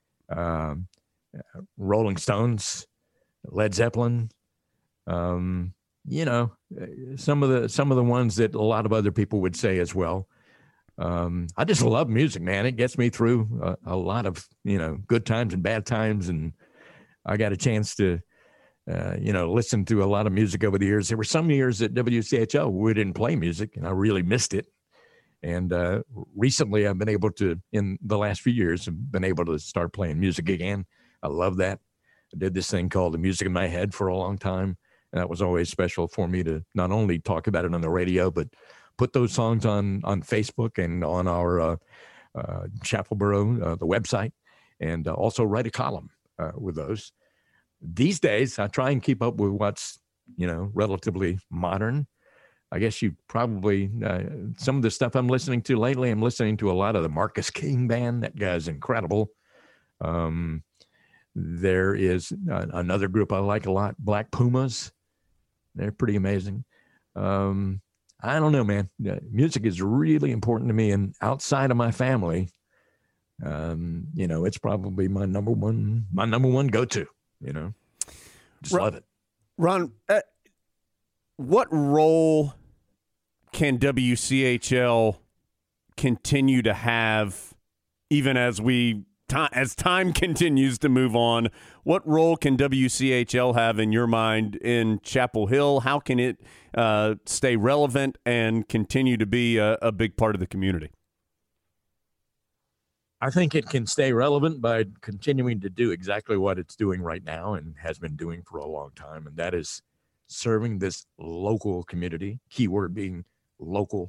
Rolling Stones, Led Zeppelin. Some of the ones that a lot of other people would say as well. I just love music, man. It gets me through a lot of, good times and bad times. And I got a chance to, listen to a lot of music over the years. There were some years at WCHL we didn't play music, and I really missed it. And recently I've been able to, in the last few years, I've been able to start playing music again. I love that. I did this thing called The Music in My Head for a long time. And that was always special for me to not only talk about it on the radio, but put those songs on Facebook and on our Chapel Borough, the website, and also write a column with those. these days, I try and keep up with what's, relatively modern. I guess you probably, some of the stuff I'm listening to lately, I'm listening to a lot of the Marcus King Band. That guy's incredible. There is another group I like a lot, Black Pumas. They're pretty amazing. I don't know, man. Music is really important to me, and outside of my family, it's probably my number one go-to. Just love it. Ron, what role can WCHL continue to have, even as time continues to move on? What role can WCHL have in your mind in Chapel Hill? How can it stay relevant and continue to be a big part of the community? I think it can stay relevant by continuing to do exactly what it's doing right now and has been doing for a long time, and that is serving this local community, keyword being local.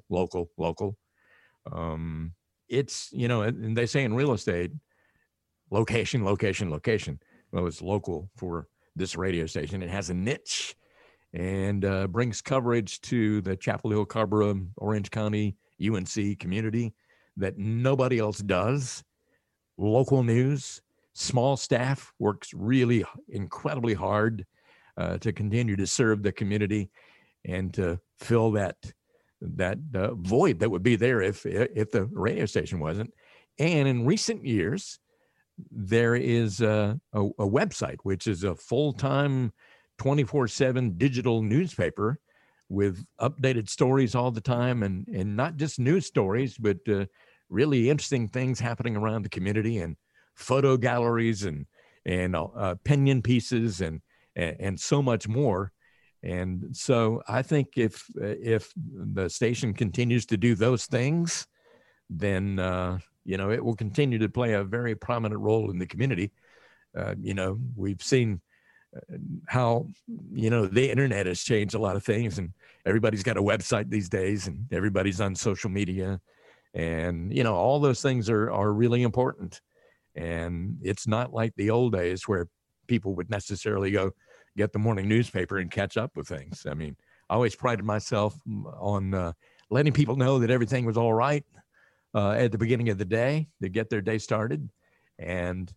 It's, and they say in real estate, location. Well, it's local for this radio station. It has a niche and brings coverage to the Chapel Hill, Carrboro, Orange County, UNC community that nobody else does. Local news, small staff, works really incredibly hard to continue to serve the community and to fill that void that would be there if the radio station wasn't. And in recent years, there is a website, which is a full-time 24/7 digital newspaper with updated stories all the time, and not just news stories, but really interesting things happening around the community, and photo galleries and opinion pieces and so much more. And so I think if the station continues to do those things, then it will continue to play a very prominent role in the community. We've seen how the internet has changed a lot of things, and everybody's got a website these days, and everybody's on social media, and all those things are really important. And it's not like the old days where people would necessarily go get the morning newspaper and catch up with things. I mean, I always prided myself on letting people know that everything was all right at the beginning of the day to get their day started. And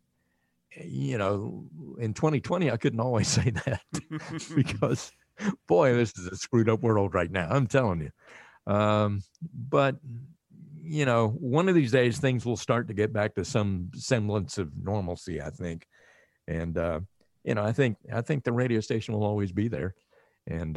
in 2020, I couldn't always say that because, boy, this is a screwed up world right now. I'm telling you. But one of these days, things will start to get back to some semblance of normalcy, I think. And, I think the radio station will always be there. And,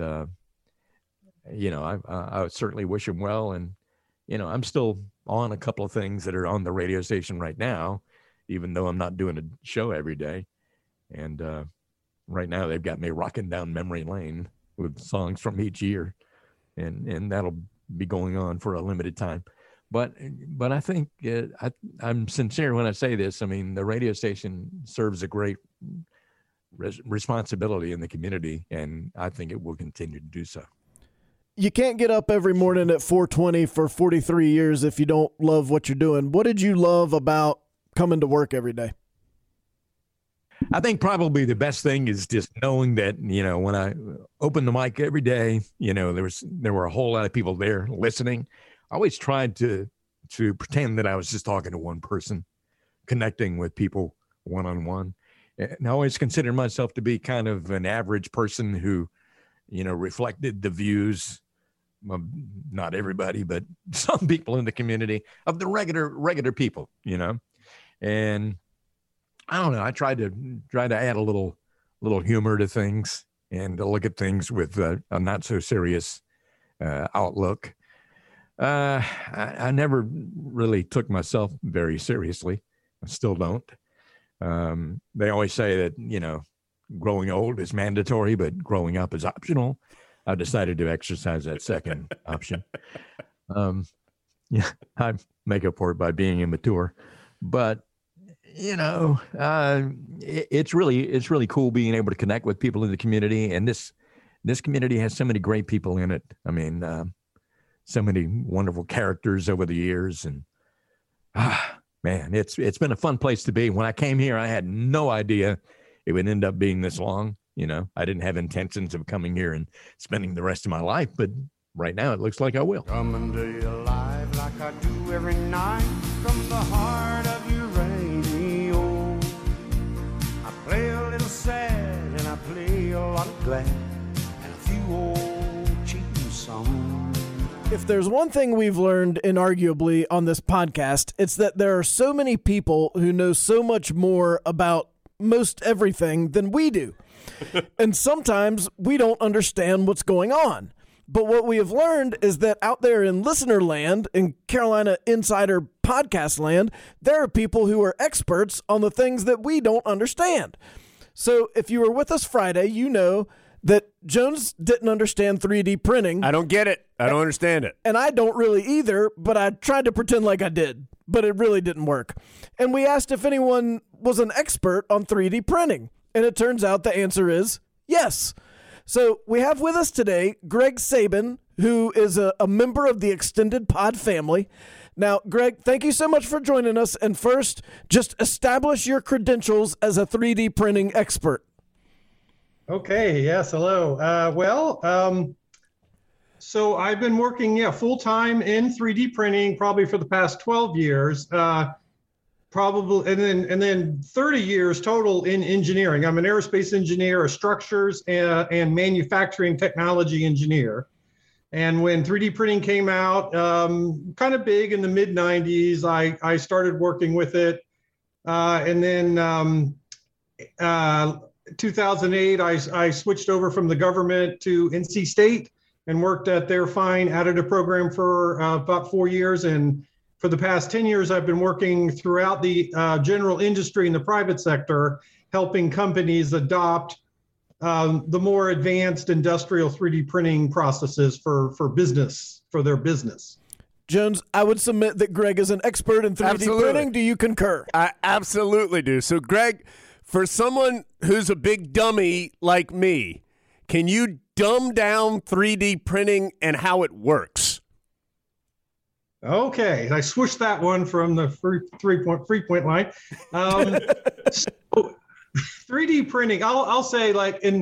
I certainly wish him well. And, I'm still on a couple of things that are on the radio station right now, even though I'm not doing a show every day. And right now they've got me rocking down memory lane with songs from each year. And that'll be going on for a limited time. But I think I'm sincere when I say this. I mean, the radio station serves a great responsibility in the community, and I think it will continue to do so. You can't get up every morning at 4:20 for 43 years if you don't love what you're doing. What did you love about coming to work every day? I think probably the best thing is just knowing that, when I opened the mic every day, there were a whole lot of people there listening. I always tried to pretend that I was just talking to one person, connecting with people one-on-one. And I always considered myself to be kind of an average person who, reflected the views of not everybody, but some people in the community, of the regular people, and I don't know. I tried to add a little humor to things and to look at things with a not so serious outlook. I never really took myself very seriously. I still don't. They always say that, growing old is mandatory, but growing up is optional. I decided to exercise that second option. I make up for it by being immature, but it's really cool being able to connect with people in the community. And this community has so many great people in it. I mean, so many wonderful characters over the years, and man, it's been a fun place to be. When I came here, I had no idea it would end up being this long. I didn't have intentions of coming here and spending the rest of my life, but right now it looks like I will. Coming to you live like I do every night from the heart of your radio. I play a little sad and I play a lot of glad and a few old cheating songs. If there's one thing we've learned inarguably on this podcast, it's that there are so many people who know so much more about most everything than we do. And sometimes we don't understand what's going on. But what we have learned is that out there in listener land, in Carolina Insider podcast land, there are people who are experts on the things that we don't understand. So if you were with us Friday, you know that Jones didn't understand 3D printing. I don't get it. I don't understand it. And I don't really either, but I tried to pretend like I did. But it really didn't work. And we asked if anyone was an expert on 3D printing. And it turns out the answer is yes. So we have with us today Greg Sabin, who is a member of the Extended Pod family. Now, Greg, thank you so much for joining us. And first, just establish your credentials as a 3D printing expert. Okay. Yes. Hello. So I've been working, full-time in 3D printing probably for the past 12 years. Probably, and then 30 years total in engineering. I'm an aerospace engineer, a structures and manufacturing technology engineer. And when 3D printing came out, kind of big in the mid 90s, I started working with it. And then 2008, I switched over from the government to NC State and worked at their fine additive program for about 4 years. And for the past 10 years, I've been working throughout the general industry and the private sector, helping companies adopt the more advanced industrial 3D printing processes for business, for their business. Jones, I would submit that Greg is an expert in 3D printing. Do you concur? I absolutely do. So, Greg, for someone who's a big dummy like me, can you dumb down 3D printing and how it works? Okay, I switched that one from the three-point line. So 3D printing, I'll say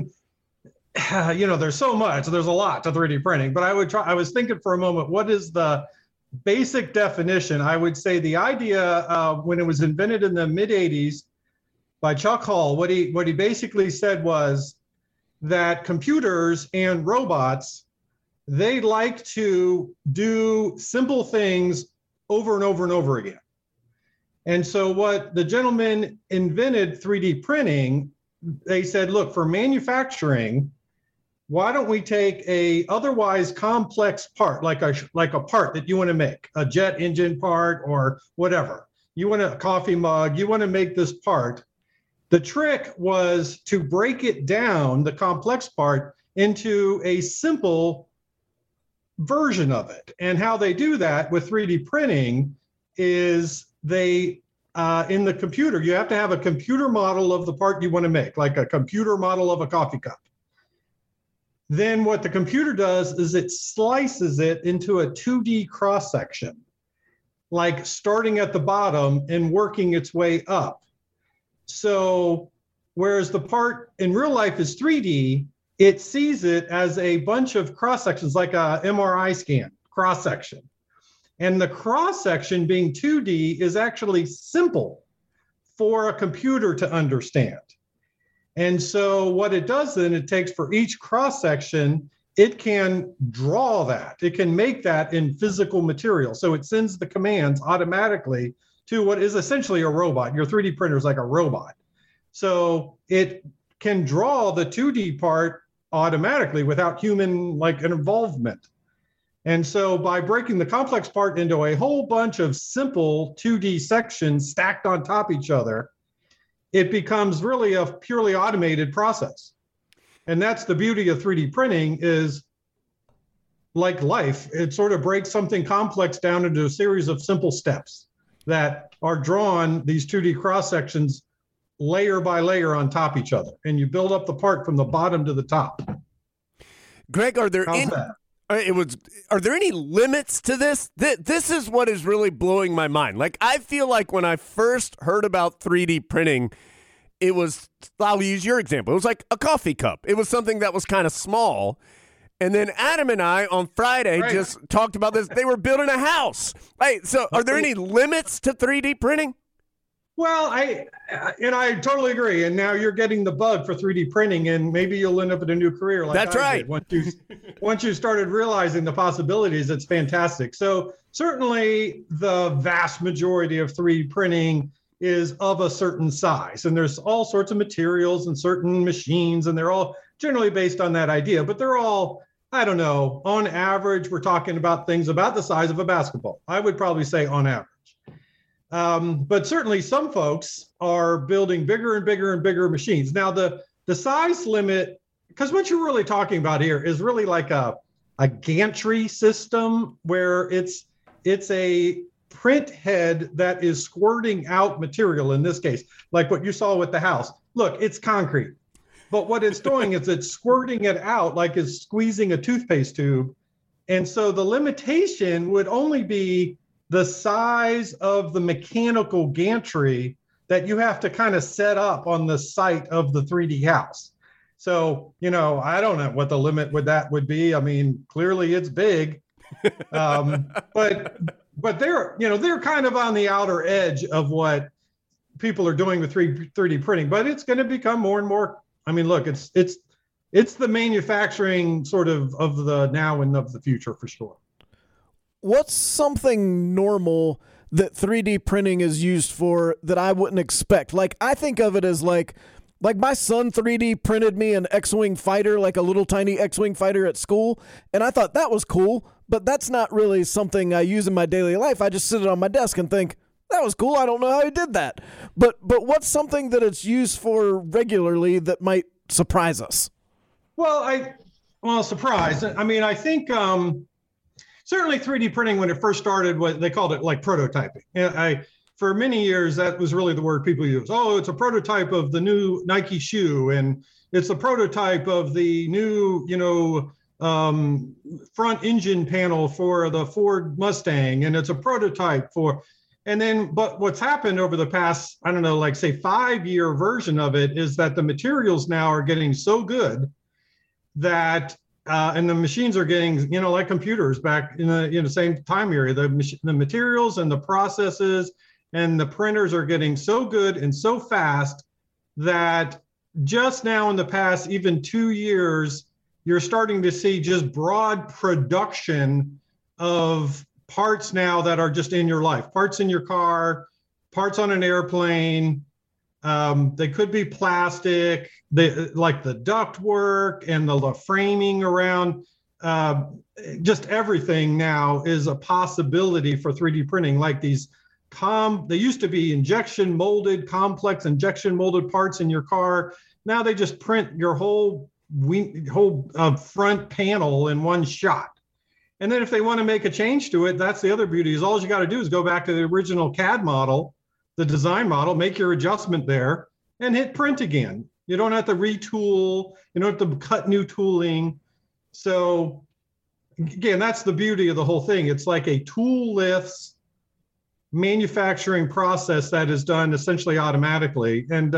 there's so much, there's a lot to 3D printing, but I was thinking for a moment, what is the basic definition? I would say the idea when it was invented in the mid-'80s by Chuck Hull, what he basically said was that computers and robots, they like to do simple things over and over and over again. And so what the gentleman invented 3D printing, they said, look, for manufacturing, why don't we take a otherwise complex part, like a part that you want to make, a jet engine part or whatever. You want a coffee mug, you want to make this part. The trick was to break it down, the complex part, into a simple version of it. And how they do that with 3D printing is they, in the computer, you have to have a computer model of the part you want to make, like a computer model of a coffee cup. Then what the computer does is it slices it into a 2D cross-section, like starting at the bottom and working its way up. So whereas the part in real life is 3D, it sees it as a bunch of cross-sections, like a MRI scan cross-section. And the cross-section being 2D is actually simple for a computer to understand. And so what it does then, it takes for each cross-section, it can draw that. It can make that in physical material. So it sends the commands automatically to what is essentially a robot. Your 3D printer is like a robot. So it can draw the 2D part automatically without human involvement. And so by breaking the complex part into a whole bunch of simple 2D sections stacked on top of each other, it becomes really a purely automated process. And that's the beauty of 3D printing, is like life, it sort of breaks something complex down into a series of simple steps that are drawn, these 2D cross sections, layer by layer on top of each other, and you build up the part from the bottom to the top. Greg, are there any limits to this? This is what is really blowing my mind. Like, I feel like when I first heard about 3D printing, it was, I'll use your example. It was like a coffee cup. It was something that was kind of small. And then Adam and I on Friday just talked about this. They were building a house. Hey, so are there any limits to 3D printing? Well, I totally agree. And now you're getting the bug for 3D printing, and maybe you'll end up in a new career. Like That's right. Once you started realizing the possibilities, it's fantastic. So certainly the vast majority of 3D printing is of a certain size, and there's all sorts of materials and certain machines, and they're all generally based on that idea. But they're all, I don't know, on average, we're talking about things about the size of a basketball. I would probably say on average. But certainly some folks are building bigger and bigger and bigger machines. Now the size limit, because what you're really talking about here is really like a gantry system where it's a print head that is squirting out material, in this case, like what you saw with the house. Look, it's concrete, but what it's doing is it's squirting it out like it's squeezing a toothpaste tube. And so the limitation would only be the size of the mechanical gantry that you have to kind of set up on the site of the 3D house. So, I don't know what the limit would be. I mean, clearly it's big, but they're kind of on the outer edge of what people are doing with 3D printing, but it's going to become more and more. I mean, look, it's the manufacturing sort of the now and of the future for sure. What's something normal that 3D printing is used for that I wouldn't expect? Like, I think of it as like my son 3D printed me an X-Wing fighter, like a little tiny X-Wing fighter at school. And I thought that was cool, but that's not really something I use in my daily life. I just sit it on my desk and think, that was cool. I don't know how he did that. But what's something that it's used for regularly that might surprise us? Well, surprise. I mean, I think certainly 3D printing, when it first started, they called it like prototyping. For many years, that was really the word people use. Oh, it's a prototype of the new Nike shoe, and it's a prototype of the new, front engine panel for the Ford Mustang, and it's a prototype for. But what's happened over the past, I don't know, like say 5-year version of it is that the materials now are getting so good that, and the machines are getting, like computers back in the same time area, the materials and the processes and the printers are getting so good and so fast that just now in the past, even 2 years, you're starting to see just broad production of parts now that are just in your life, parts in your car, parts on an airplane. They could be plastic, like the ductwork and the framing around. Just everything now is a possibility for 3D printing, like these they used to be complex injection molded parts in your car. Now they just print your whole front panel in one shot. And then if they want to make a change to it, that's the other beauty, is all you got to do is go back to the original CAD model, the design model, make your adjustment there and hit print again. You don't have to retool. You don't have to cut new tooling. So again, that's the beauty of the whole thing. It's like a tool-less manufacturing process that is done essentially automatically. And,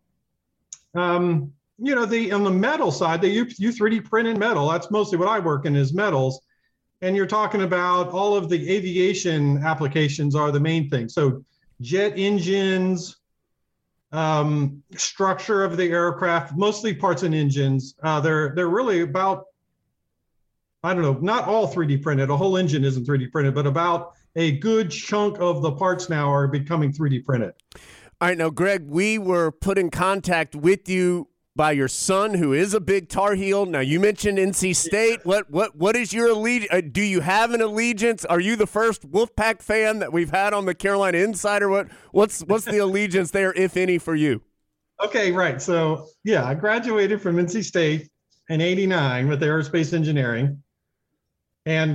on the metal side, you 3D print in metal. That's mostly what I work in, is metals. And you're talking about all of the aviation applications are the main thing. So jet engines, structure of the aircraft, mostly parts and engines. They're really about, I don't know, not all 3D printed. A whole engine isn't 3D printed, but about a good chunk of the parts now are becoming 3D printed. All right, now, Greg, we were put in contact with you by your son, who is a big Tar Heel. Now, you mentioned NC State. What is your allegiance? Do you have an allegiance? Are you the first Wolfpack fan that we've had on the Carolina Insider? What's the allegiance there, if any, for you? Okay, right. So, yeah, I graduated from NC State in '89 with aerospace engineering. And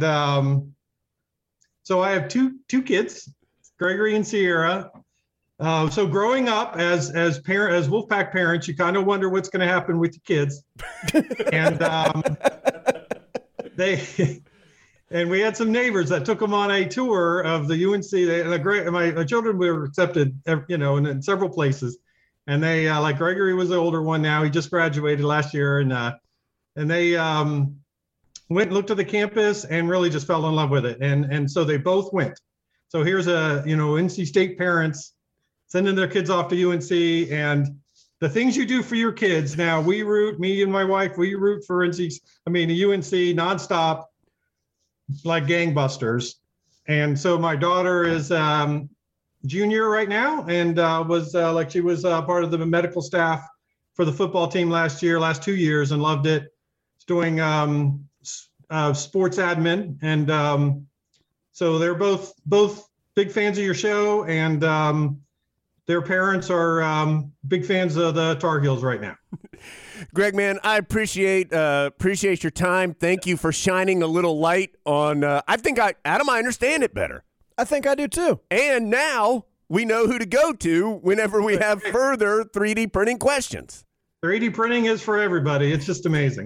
so I have two kids, Gregory and Sierra. So growing up as Wolfpack parents, you kind of wonder what's going to happen with your kids. And and we had some neighbors that took them on a tour of the UNC. My children were accepted, in several places. And they like Gregory was the older one now. He just graduated last year, and they went and looked at the campus and really just fell in love with it. And so they both went. So here's NC State parents sending their kids off to UNC, and the things you do for your kids. Now me and my wife, we root for UNC nonstop, like gangbusters. And so my daughter is junior right now, and she was part of the medical staff for the football team last 2 years, and loved it. She's doing sports admin, and so they're both big fans of your show, and their parents are big fans of the Tar Heels right now. Greg, man, I appreciate your time. Thank you for shining a little light on. Adam, I understand it better. I think I do too. And now we know who to go to whenever we have further 3D printing questions. 3D printing is for everybody. It's just amazing.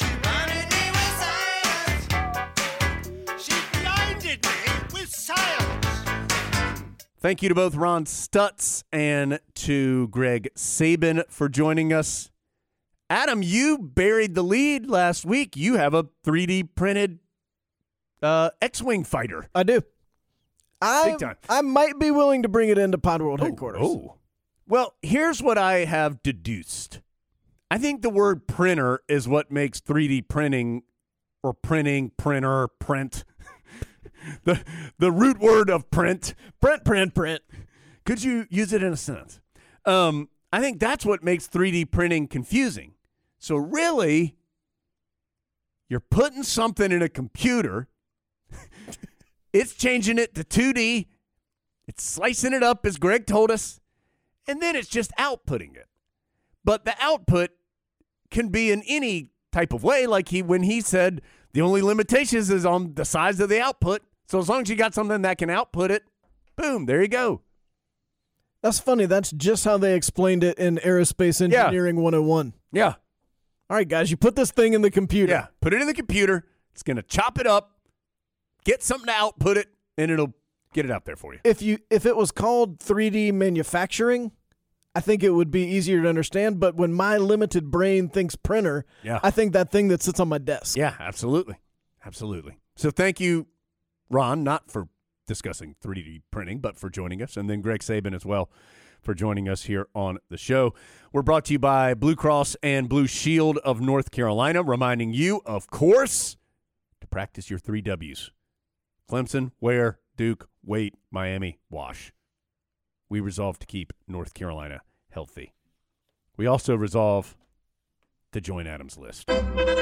Thank you to both Ron Stutz and to Greg Saban for joining us. Adam, you buried the lead last week. You have a 3D printed X-Wing fighter. I do. Big time. I might be willing to bring it into Pod World headquarters. Oh. Well, here's what I have deduced. I think the word printer is what makes 3D printing or printing, printer, print. The root word of print. Print. Could you use it in a sentence? I think that's what makes 3D printing confusing. So really, you're putting something in a computer. It's changing it to 2D. It's slicing it up, as Greg told us. And then it's just outputting it. But the output can be in any type of way, like when he said the only limitations is on the size of the output. So as long as you got something that can output it, boom, there you go. That's funny. That's just how they explained it in Aerospace Engineering 101. Yeah. All right, guys, you put this thing in the computer. Yeah, put it in the computer. It's going to chop it up, get something to output it, and it'll get it out there for you. If it was called 3D manufacturing, I think it would be easier to understand. But when my limited brain thinks printer, I think that thing that sits on my desk. Yeah, absolutely. So thank you, Ron, not for discussing 3D printing, but for joining us, and then Greg Saban as well for joining us here on the show. We're brought to you by Blue Cross and Blue Shield of North Carolina, reminding you, of course, to practice your 3 W's. Clemson, wear, Duke, wait, Miami, wash. We resolve to keep North Carolina healthy. We also resolve to join Adam's list.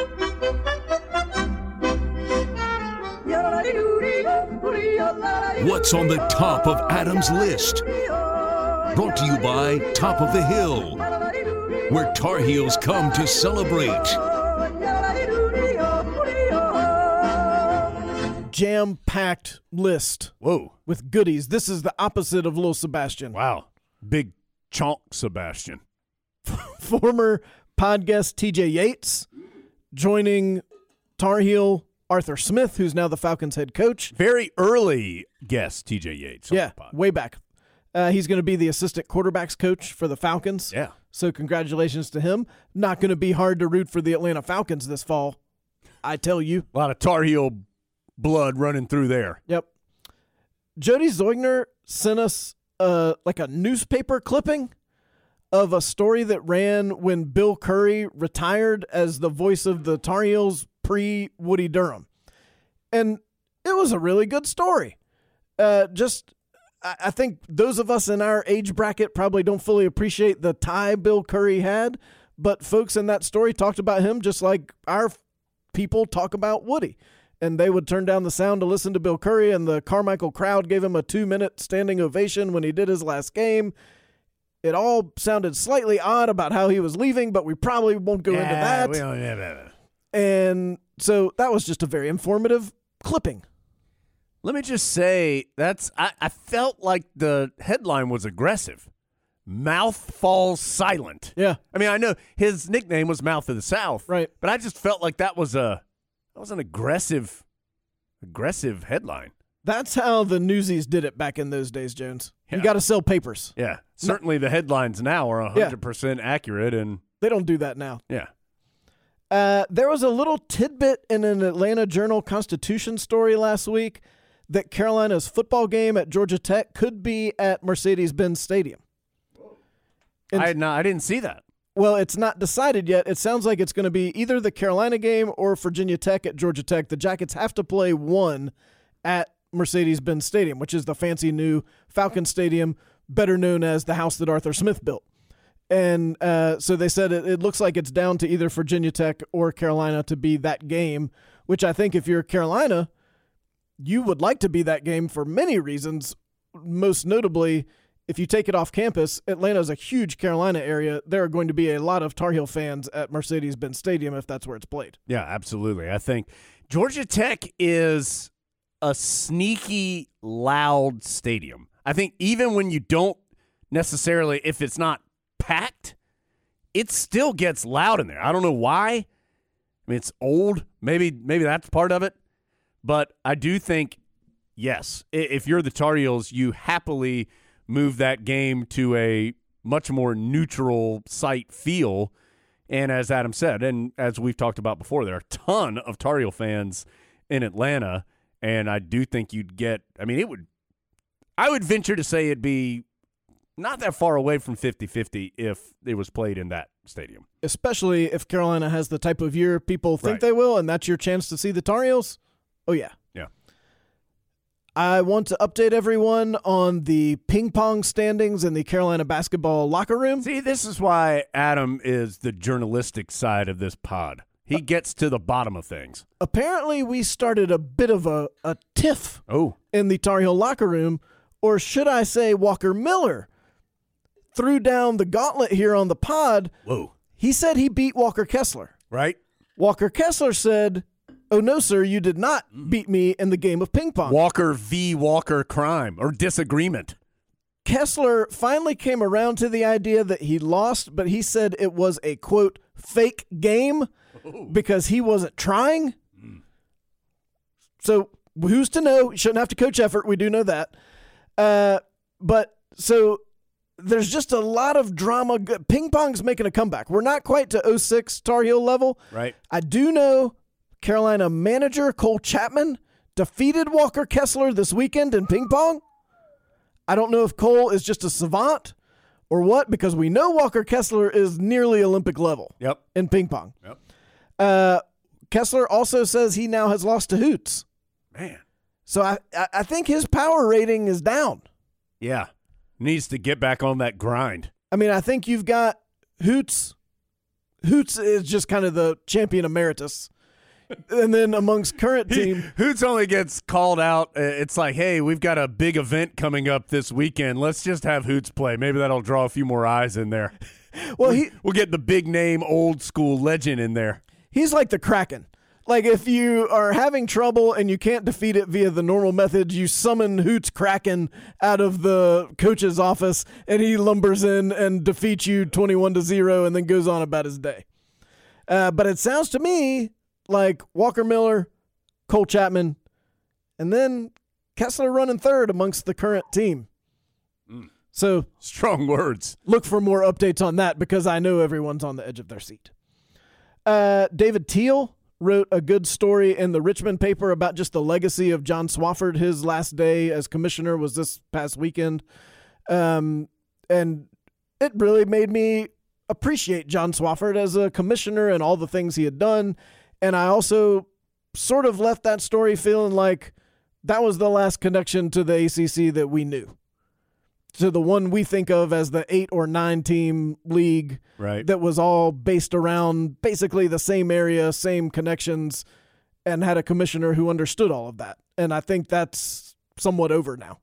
What's on the top of Adam's list? Brought to you by Top of the Hill, where Tar Heels come to celebrate. Jam-packed list. Whoa. With goodies. This is the opposite of Lil Sebastian. Wow. Big chonk Sebastian. Former podcast TJ Yates joining Tar Heel Arthur Smith, who's now the Falcons head coach. Very early guest, TJ Yates. Yeah, way back. He's going to be the assistant quarterbacks coach for the Falcons. Yeah. So congratulations to him. Not going to be hard to root for the Atlanta Falcons this fall, I tell you. A lot of Tar Heel blood running through there. Yep. Jody Zeugner sent us like a newspaper clipping of a story that ran when Bill Curry retired as the voice of the Tar Heels pre-Woody Durham. And it was a really good story. I think those of us in our age bracket probably don't fully appreciate the tie Bill Curry had, but folks in that story talked about him just like our people talk about Woody. And they would turn down the sound to listen to Bill Curry, and the Carmichael crowd gave him a 2-minute standing ovation when he did his last game. It all sounded slightly odd about how he was leaving, but we probably won't go into that. And so that was just a very informative clipping. Let me just say, I felt like the headline was aggressive. Mouth falls silent. Yeah. I mean, I know his nickname was Mouth of the South. Right. But I just felt like that was an aggressive headline. That's how the Newsies did it back in those days, Jones. Yeah. You got to sell papers. Yeah. Certainly the headlines now are 100% accurate. And they don't do that now. Yeah. There was a little tidbit in an Atlanta Journal-Constitution story last week that Carolina's football game at Georgia Tech could be at Mercedes-Benz Stadium. I didn't see that. Well, it's not decided yet. It sounds like it's going to be either the Carolina game or Virginia Tech at Georgia Tech. The Jackets have to play one at Mercedes-Benz Stadium, which is the fancy new Falcon Stadium, better known as the house that Arthur Smith built. And so they said it looks like it's down to either Virginia Tech or Carolina to be that game, which I think if you're Carolina, you would like to be that game for many reasons. Most notably, if you take it off campus, Atlanta is a huge Carolina area. There are going to be a lot of Tar Heel fans at Mercedes-Benz Stadium if that's where it's played. Yeah, absolutely. I think Georgia Tech is a sneaky, loud stadium. I think even when you don't necessarily, if it's not packed, it still gets loud in there. I don't know why. I mean, it's old. Maybe that's part of it. But I do think, yes, if you're the Tar Heels, you happily move that game to a much more neutral site feel. And as Adam said, and as we've talked about before, there are a ton of Tar Heel fans in Atlanta. And I do think you'd get, I would venture to say it'd be not that far away from 50-50 if it was played in that stadium. Especially if Carolina has the type of year people think they will, and that's your chance to see the Tar Heels. Oh, yeah. Yeah. I want to update everyone on the ping pong standings in the Carolina basketball locker room. See, this is why Adam is the journalistic side of this pod. He gets to the bottom of things. Apparently, we started a bit of a tiff in the Tar Heel locker room, or should I say Walker Miller threw down the gauntlet here on the pod. Whoa. He said he beat Walker Kessler. Right. Walker Kessler said, "Oh, no, sir, you did not beat me in the game of ping pong." Walker v. Walker crime or disagreement. Kessler finally came around to the idea that he lost, but he said it was a, quote, fake game because he wasn't trying. So who's to know? You shouldn't have to coach effort. We do know that. But so there's just a lot of drama. Ping pong's making a comeback. We're not quite to 06 Tar Heel level. Right. I do know Carolina manager Cole Chapman defeated Walker Kessler this weekend in ping pong. I don't know if Cole is just a savant or what, because we know Walker Kessler is nearly Olympic level in ping pong. Yep. Kessler also says he now has lost to Hoots. Man. So I think his power rating is down. Yeah. Needs to get back on that grind. I mean, I think you've got Hoots. Hoots is just kind of the champion emeritus. And then amongst current team. Hoots only gets called out. It's like, hey, we've got a big event coming up this weekend. Let's just have Hoots play. Maybe that'll draw a few more eyes in there. Well, we'll get the big name, old school legend in there. He's like the Kraken. Like, if you are having trouble and you can't defeat it via the normal methods, you summon Hoots Kraken out of the coach's office, and he lumbers in and defeats you 21-0 and then goes on about his day. But it sounds to me like Walker Miller, Cole Chapman, and then Kessler running third amongst the current team. So strong words. Look for more updates on that, because I know everyone's on the edge of their seat. David Teal wrote a good story in the Richmond paper about just the legacy of John Swofford. His last day as commissioner was this past weekend. And it really made me appreciate John Swofford as a commissioner and all the things he had done. And I also sort of left that story feeling like that was the last connection to the ACC that we knew. To the one we think of as the 8 or 9 team league, right, that was all based around basically the same area, same connections, and had a commissioner who understood all of that. And I think that's somewhat over now.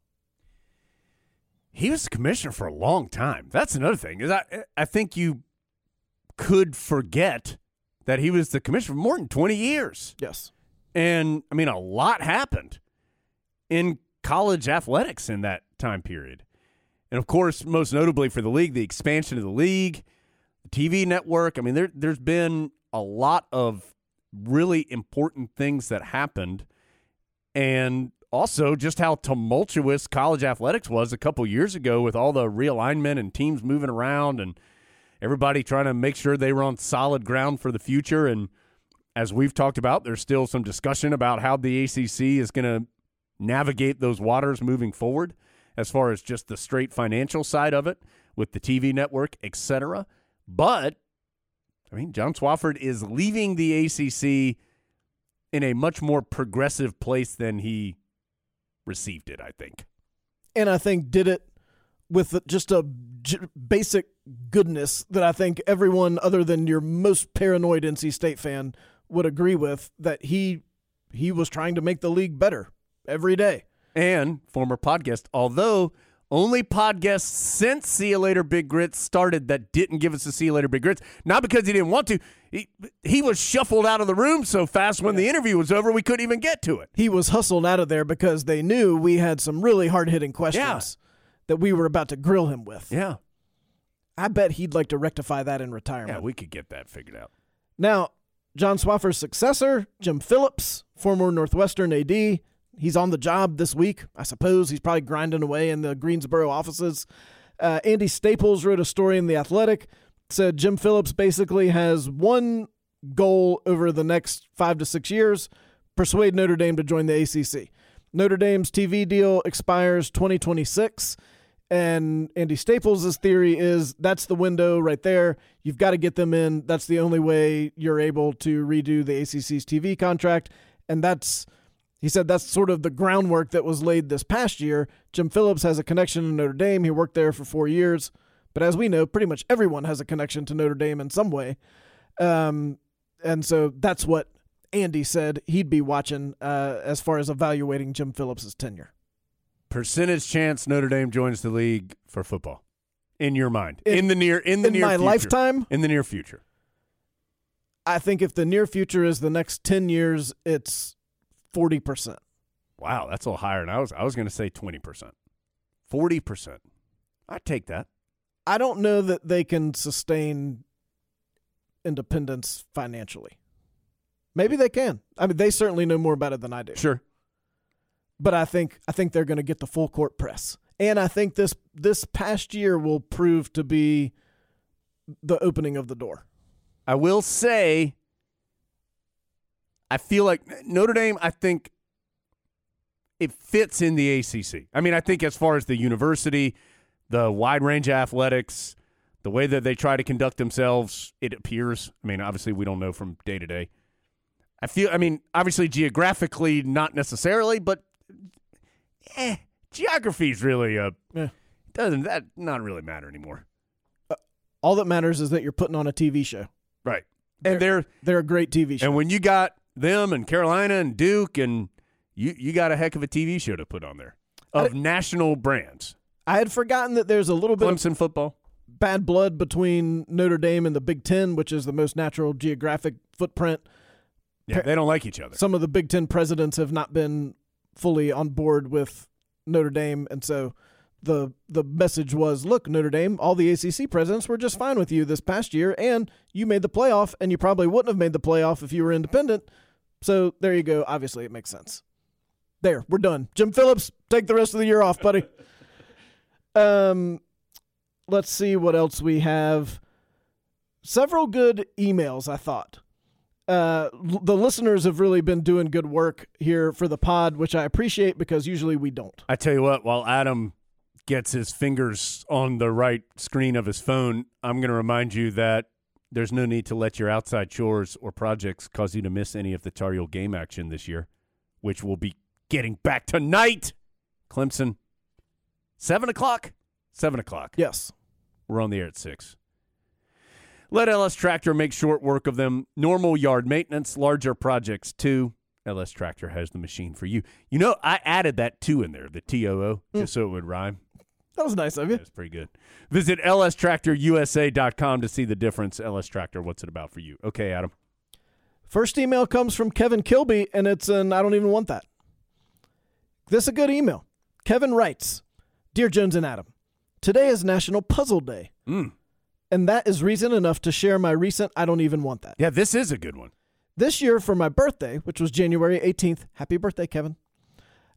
He was the commissioner for a long time. That's another thing. Is I think you could forget that he was the commissioner for more than 20 years. Yes. And, I mean, a lot happened in college athletics in that time period. And, of course, most notably for the league, the expansion of the league, the TV network. I mean, there's been a lot of really important things that happened, and also just how tumultuous college athletics was a couple years ago with all the realignment and teams moving around and everybody trying to make sure they were on solid ground for the future. And as we've talked about, there's still some discussion about how the ACC is going to navigate those waters moving forward as far as just the straight financial side of it with the TV network, etc. But, I mean, John Swofford is leaving the ACC in a much more progressive place than he received it, I think. And I think did it with just a basic goodness that I think everyone other than your most paranoid NC State fan would agree with, that he was trying to make the league better every day. And former podcast, although only podcasts since See You Later Big Grits started that didn't give us a See You Later Big Grits, not because he didn't want to. He was shuffled out of the room so fast when the interview was over, we couldn't even get to it. He was hustled out of there because they knew we had some really hard-hitting questions that we were about to grill him with. Yeah. I bet he'd like to rectify that in retirement. Yeah, we could get that figured out. Now, John Swofford's successor, Jim Phillips, former Northwestern AD, he's on the job this week. I suppose he's probably grinding away in the Greensboro offices. Andy Staples wrote a story in The Athletic, said Jim Phillips basically has one goal over the next 5 to 6 years, persuade Notre Dame to join the ACC. Notre Dame's TV deal expires 2026, and Andy Staples' theory is that's the window right there. You've got to get them in. That's the only way you're able to redo the ACC's TV contract, and he said that's sort of the groundwork that was laid this past year. Jim Phillips has a connection to Notre Dame. He worked there for 4 years. But as we know, pretty much everyone has a connection to Notre Dame in some way. And so that's what Andy said he'd be watching as far as evaluating Jim Phillips' tenure. Percentage chance Notre Dame joins the league for football, in your mind, in the near future. Lifetime? In the near future. I think if the near future is the next 10 years, it's 40%. Wow, that's a little higher than I was going to say 20%. 40%. I'd take that. I don't know that they can sustain independence financially. Maybe they can. I mean, they certainly know more about it than I do. Sure. But I think they're going to get the full court press. And I think this past year will prove to be the opening of the door. I will say, I feel like Notre Dame, I think it fits in the ACC. I mean, I think as far as the university, the wide range of athletics, the way that they try to conduct themselves, it appears. I mean, obviously we don't know from day to day. Obviously geographically, not necessarily, but geography is really doesn't that not really matter anymore. All that matters is that you're putting on a TV show. Right. And they're a great TV show. And when you got them and Carolina and Duke, and you got a heck of a TV show to put on there of national brands. I had forgotten that there's a little bit Clemson of football bad blood between Notre Dame and the Big Ten, which is the most natural geographic footprint. Yeah, they don't like each other. Some of the Big Ten presidents have not been fully on board with Notre Dame, and so the message was, look, Notre Dame, all the ACC presidents were just fine with you this past year, and you made the playoff, and you probably wouldn't have made the playoff if you were independent. So there you go. Obviously, it makes sense. There, we're done. Jim Phillips, take the rest of the year off, buddy. Let's see what else we have. Several good emails, I thought. The listeners have really been doing good work here for the pod, which I appreciate because usually we don't. I tell you what, while Adam gets his fingers on the right screen of his phone, I'm going to remind you that there's no need to let your outside chores or projects cause you to miss any of the Tar Heel game action this year, which will be getting back tonight. Clemson, 7 o'clock? 7 o'clock. Yes. We're on the air at 6. Let LS Tractor make short work of them. Normal yard maintenance, larger projects too. LS Tractor has the machine for you. You know, I added that 2 in there, the TOO, just so it would rhyme. That was nice of you. That's pretty good. Visit lstractorusa.com to see the difference. LS Tractor, what's it about for you? Okay, Adam. First email comes from Kevin Kilby, and it's an I don't even want that. This is a good email. Kevin writes, Dear Jones and Adam, today is National Puzzle Day. And that is reason enough to share my recent I don't even want that. Yeah, this is a good one. This year for my birthday, which was January 18th, happy birthday, Kevin,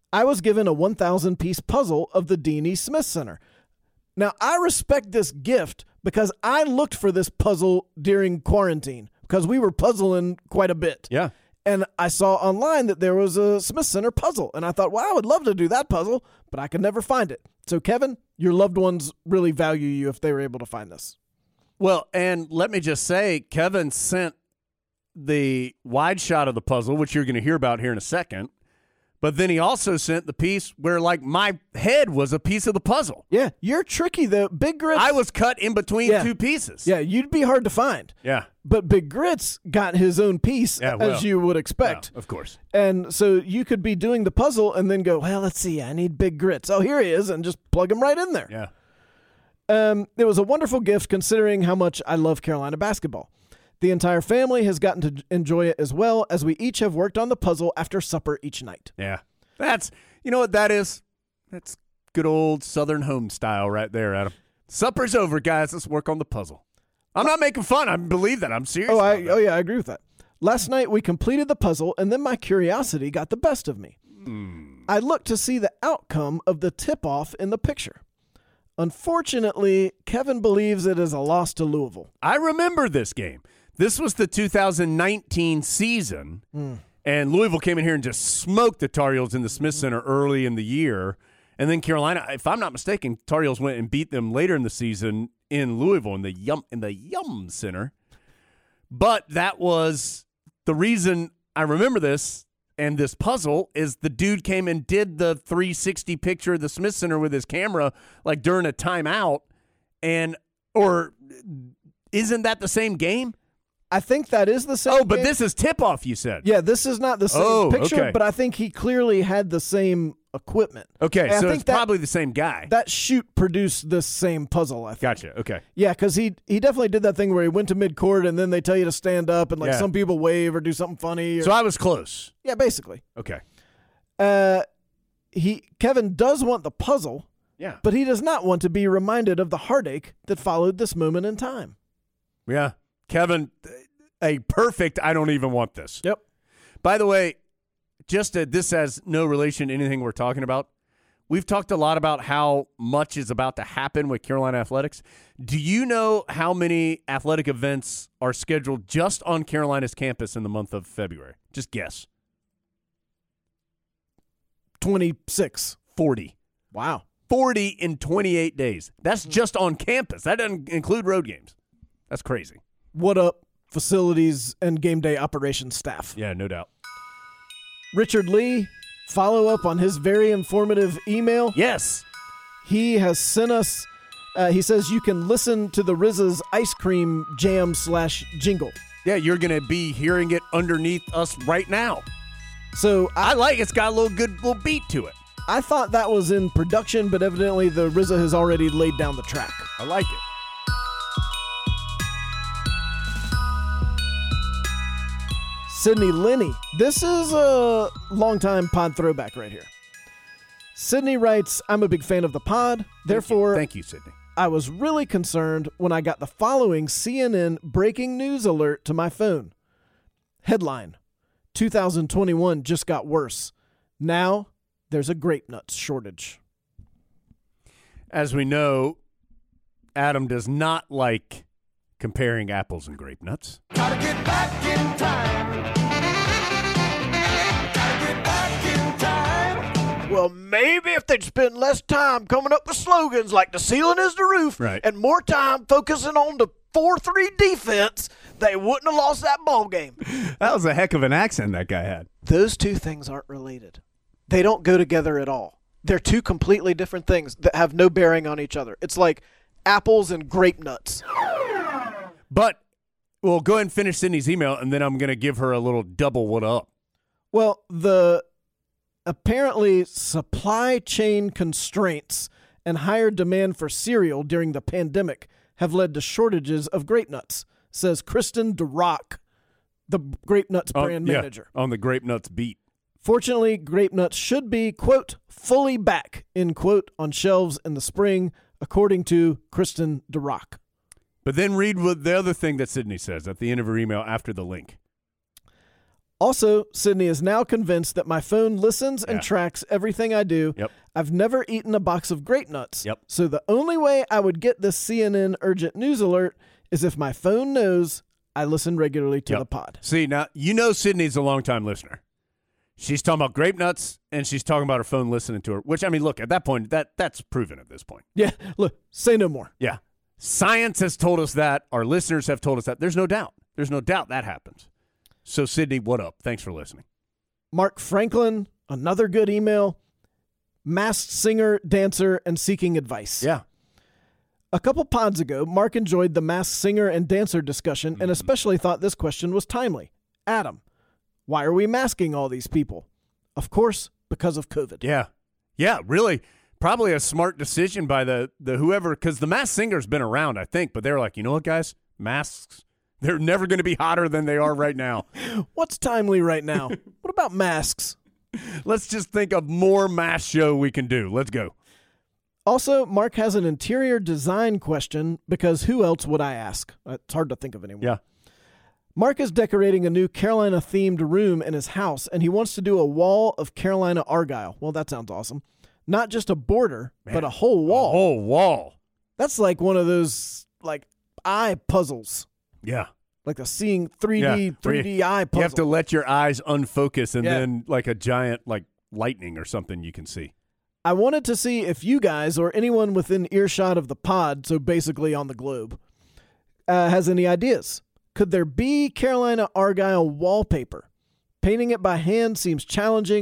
I was given a 1,000-piece puzzle of the Dean E. Smith Center. Now, I respect this gift because I looked for this puzzle during quarantine because we were puzzling quite a bit. Yeah. And I saw online that there was a Smith Center puzzle. And I thought, wow, I would love to do that puzzle, but I could never find it. So, Kevin, your loved ones really value you if they were able to find this. Well, and let me just say, Kevin sent the wide shot of the puzzle, which you're going to hear about here in a second. But then he also sent the piece where, like, my head was a piece of the puzzle. Yeah, you're tricky, though. Big Grits. I was cut in between two pieces. Yeah, you'd be hard to find. Yeah. But Big Grits got his own piece, as you would expect. Of course. And so you could be doing the puzzle and then go, well, let's see, I need Big Grits. Oh, here he is, and just plug him right in there. Yeah. It was a wonderful gift considering how much I love Carolina basketball. The entire family has gotten to enjoy it as well, as we each have worked on the puzzle after supper each night. Yeah. That's, you know what that is? That's good old Southern home style right there, Adam. Supper's over, guys. Let's work on the puzzle. I'm not making fun. I believe that. I'm serious. Yeah, I agree with that. Last night we completed the puzzle, and then my curiosity got the best of me. I looked to see the outcome of the tip-off in the picture. Unfortunately, Kevin believes it is a loss to Louisville. I remember this game. This was the 2019 season, and Louisville came in here and just smoked the Tar Heels in the Smith Center early in the year. And then Carolina, if I'm not mistaken, Tar Heels went and beat them later in the season in Louisville in the Yum Center. But that was the reason I remember this and this puzzle is the dude came and did the 360 picture of the Smith Center with his camera like during a timeout. Or isn't that the same game? I think that is the same Oh, but game. this is tip-off, you said. Yeah, this is not the same picture, okay. but I think he clearly had the same equipment. Okay, and so it's probably the same guy. That shoot produced this same puzzle, I think. Gotcha, okay. Yeah, because he definitely did that thing where he went to midcourt and then they tell you to stand up and some people wave or do something funny. So I was close. Yeah, basically. Okay. Kevin does want the puzzle, but he does not want to be reminded of the heartache that followed this moment in time. Yeah. Kevin, a perfect I don't even want this. Yep. By the way, this has no relation to anything we're talking about. We've talked a lot about how much is about to happen with Carolina Athletics. Do you know how many athletic events are scheduled just on Carolina's campus in the month of February? Just guess. 26. 40. Wow. 40 in 28 days. That's just on campus. That doesn't include road games. That's crazy. What up, facilities and game day operations staff? Yeah, no doubt. Richard Lee, follow up on his very informative email. Yes. He has sent us, he says you can listen to the RZA's ice cream jam / jingle. Yeah, you're going to be hearing it underneath us right now. So I like it's got a little beat to it. I thought that was in production, but evidently the RZA has already laid down the track. I like it. Sydney Linney. This is a longtime pod throwback right here. Sydney writes, I'm a big fan of the pod. Therefore, Thank you, Sydney. I was really concerned when I got the following CNN breaking news alert to my phone. Headline, 2021 just got worse. Now there's a grape nuts shortage. As we know, Adam does not like comparing apples and grape nuts. Gotta get back in time. Gotta get back in time. Well, maybe if they'd spend less time coming up with slogans like the ceiling is the roof and more time focusing on the 4-3 defense, they wouldn't have lost that ball game. That was a heck of an accent that guy had. Those two things aren't related. They don't go together at all. They're two completely different things that have no bearing on each other. It's like apples and grape nuts. But we'll go ahead and finish Sydney's email, and then I'm going to give her a little double what up. Well, the apparently supply chain constraints and higher demand for cereal during the pandemic have led to shortages of grape nuts, says Kristen DeRock, the Grape Nuts brand manager. On the Grape Nuts beat. Fortunately, grape nuts should be, quote, fully back, end quote, on shelves in the spring, according to Kristen DeRock. But then read what the other thing that Sydney says at the end of her email after the link. Also, Sydney is now convinced that my phone listens and tracks everything I do. Yep. I've never eaten a box of grape nuts. Yep. So the only way I would get this CNN urgent news alert is if my phone knows I listen regularly to the pod. See, now, you know Sydney's a longtime listener. She's talking about grape nuts, and she's talking about her phone listening to her, which, I mean, look, at that point, that's proven at this point. Yeah, look, say no more. Yeah. Science has told us that. Our listeners have told us that. There's no doubt. There's no doubt that happens. So, Sydney, what up? Thanks for listening. Mark Franklin, another good email. Masked singer, dancer, and seeking advice. Yeah. A couple pods ago, Mark enjoyed the masked singer and dancer discussion and especially thought this question was timely. Adam, why are we masking all these people? Of course, because of COVID. Yeah. Yeah, really. Probably a smart decision by the whoever, because the masked singer's been around, I think, but they're like, you know what, guys? Masks, they're never going to be hotter than they are right now. What's timely right now? What about masks? Let's just think of more mask show we can do. Let's go. Also, Mark has an interior design question because who else would I ask? It's hard to think of anyone. Yeah. Mark is decorating a new Carolina-themed room in his house, and he wants to do a wall of Carolina Argyle. Well, that sounds awesome. Not just a border, but a whole wall. A whole wall. That's like one of those, like, eye puzzles. Yeah. Like a seeing 3D eye puzzle. You have to let your eyes unfocus and then like a giant like lightning or something you can see. I wanted to see if you guys or anyone within earshot of the pod, so basically on the globe, has any ideas. Could there be Carolina Argyle wallpaper? Painting it by hand seems challenging.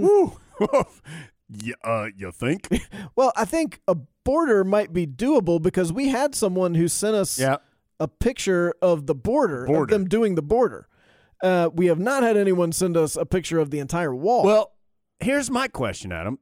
You think? Well, I think a border might be doable because we had someone who sent us a picture of the border, of them doing the border. We have not had anyone send us a picture of the entire wall. Well, here's my question, Adam.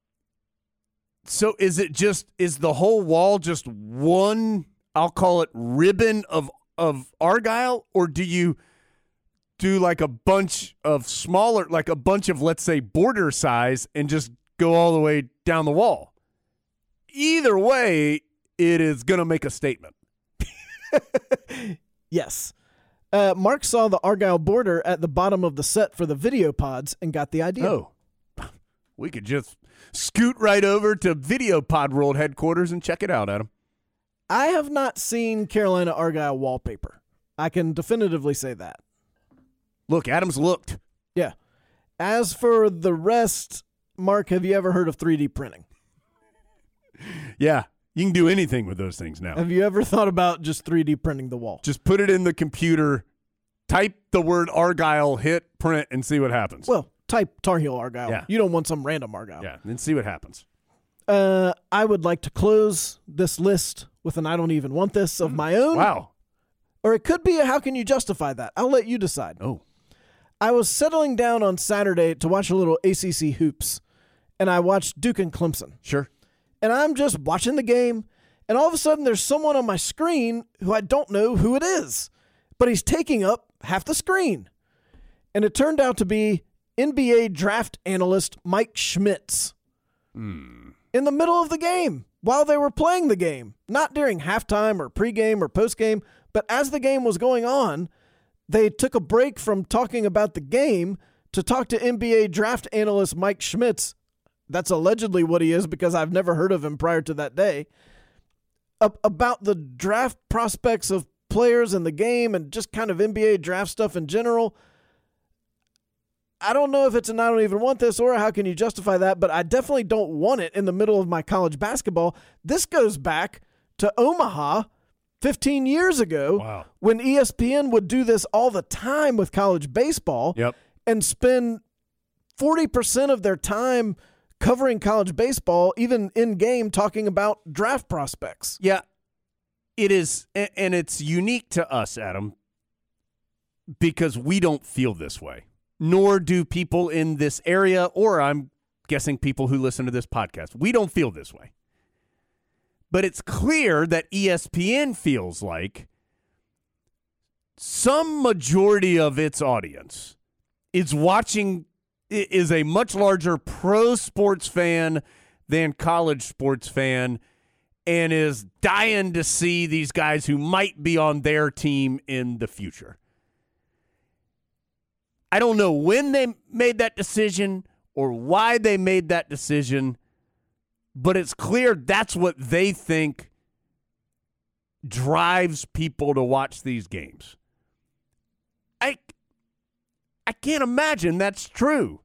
So is the whole wall just one, I'll call it ribbon of Argyle, or do you do like a bunch of smaller, like a bunch of, let's say, border size and just go all the way down the wall? Either way, it is going to make a statement. Yes. Mark saw the Argyle border at the bottom of the set for the video pods and got the idea. Oh, we could just scoot right over to Video Pod World headquarters and check it out, Adam. I have not seen Carolina Argyle wallpaper. I can definitively say that. Look, Adam's looked. Yeah. As for the rest, Mark, have you ever heard of 3D printing? Yeah. You can do anything with those things now. Have you ever thought about just 3D printing the wall? Just put it in the computer, type the word Argyle, hit print, and see what happens. Well, type Tar Heel Argyle. Yeah. You don't want some random Argyle. Yeah, and see what happens. I would like to close this list with an I don't even want this of my own. Wow. Or it could be a how can you justify that? I'll let you decide. Oh. I was settling down on Saturday to watch a little ACC hoops, and I watched Duke and Clemson. Sure. And I'm just watching the game, and all of a sudden there's someone on my screen who I don't know who it is, but he's taking up half the screen. And it turned out to be NBA draft analyst Mike Schmitz. In the middle of the game, while they were playing the game, not during halftime or pregame or postgame, but as the game was going on, they took a break from talking about the game to talk to NBA draft analyst Mike Schmitz. That's allegedly what he is because I've never heard of him prior to that day. About the draft prospects of players in the game and just kind of NBA draft stuff in general. I don't know if it's an I don't even want this or how can you justify that, but I definitely don't want it in the middle of my college basketball. This goes back to Omaha 15 years ago when ESPN would do this all the time with college baseball and spend 40% of their time covering college baseball, even in game, talking about draft prospects. Yeah, it is. And it's unique to us, Adam, because we don't feel this way, nor do people in this area, or I'm guessing people who listen to this podcast. We don't feel this way. But it's clear that ESPN feels like some majority of its audience is a much larger pro sports fan than college sports fan and is dying to see these guys who might be on their team in the future. I don't know when they made that decision or why they made that decision, but it's clear that's what they think drives people to watch these games. I can't imagine that's true.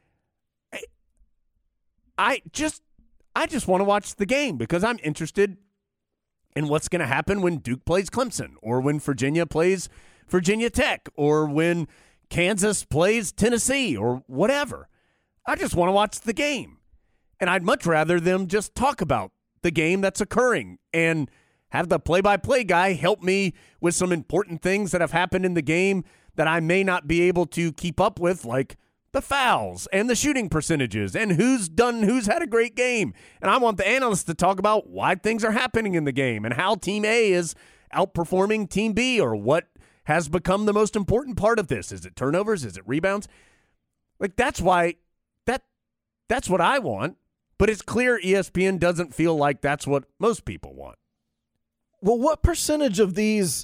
I just want to watch the game because I'm interested in what's going to happen when Duke plays Clemson or when Virginia plays Virginia Tech or when Kansas plays Tennessee or whatever. I just want to watch the game. And I'd much rather them just talk about the game that's occurring and have the play-by-play guy help me with some important things that have happened in the game that I may not be able to keep up with, like the fouls and the shooting percentages and who's had a great game. And I want the analysts to talk about why things are happening in the game and how Team A is outperforming Team B or what has become the most important part of this. Is it turnovers? Is it rebounds? Like, that's why that's what I want. But it's clear ESPN doesn't feel like that's what most people want. Well, what percentage of these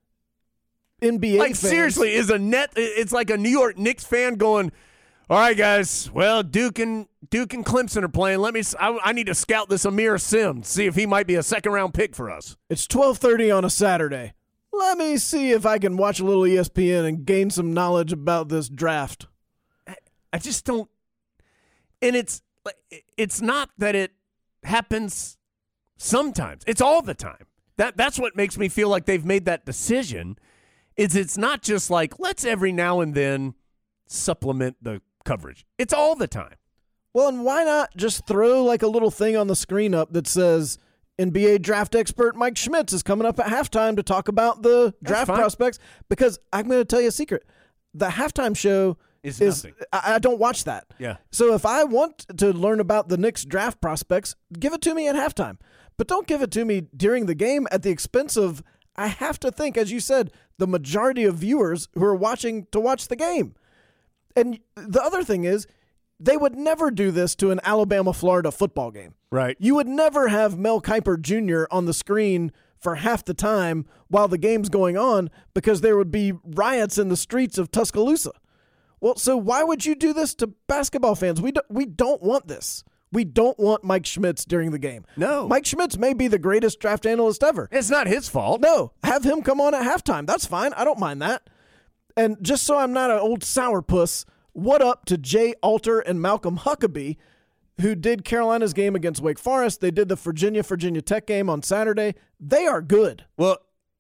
NBA like, fans... seriously, it's like a New York Knicks fan going, all right, guys, well, Duke and Clemson are playing. I need to scout this Amir Sims, see if he might be a second-round pick for us. It's 12:30 on a Saturday. Let me see if I can watch a little ESPN and gain some knowledge about this draft. I just don't... And it's not that it happens sometimes. It's all the time. That's what makes me feel like they've made that decision. It's not just like, let's every now and then supplement the coverage. It's all the time. Well, and why not just throw like a little thing on the screen up that says NBA draft expert Mike Schmitz is coming up at halftime to talk about the draft prospects? Because I'm going to tell you a secret. The halftime show is nothing. I don't watch that. Yeah. So if I want to learn about the Knicks draft prospects, give it to me at halftime. But don't give it to me during the game at the expense of, I have to think, as you said, the majority of viewers who are watching to watch the game. And the other thing is, they would never do this to an Alabama-Florida football game. Right. You would never have Mel Kiper Jr. on the screen for half the time while the game's going on because there would be riots in the streets of Tuscaloosa. Well, so why would you do this to basketball fans? We don't want this. We don't want Mike Schmitz during the game. No. Mike Schmitz may be the greatest draft analyst ever. It's not his fault. No. Have him come on at halftime. That's fine. I don't mind that. And just so I'm not an old sourpuss, what up to Jay Alter and Malcolm Huckabee, who did Carolina's game against Wake Forest. They did the Virginia Tech game on Saturday. They are good. Well,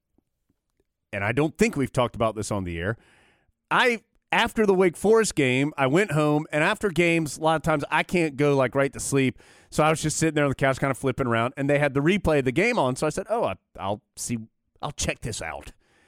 and I don't think we've talked about this on the air. After the Wake Forest game, I went home, and after games, a lot of times I can't go like right to sleep. So I was just sitting there on the couch kind of flipping around, and they had the replay of the game on. So I said, I'll check this out.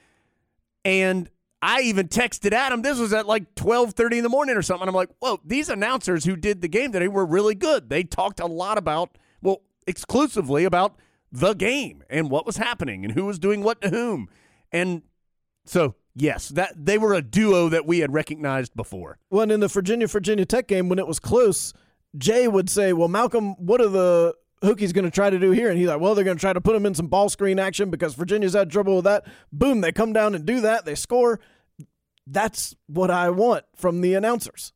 And I even texted Adam. This was at like 12:30 in the morning or something. I'm like, whoa, these announcers who did the game today were really good. They talked a lot exclusively about the game and what was happening and who was doing what to whom. And so, yes, that they were a duo that we had recognized before. Well, in the Virginia Tech game, when it was close, Jay would say, well, Malcolm, what are the Hokies going to try to do here? And he's like, well, they're going to try to put him in some ball screen action because Virginia's had trouble with that. Boom, they come down and do that. They score. That's what I want from the announcers.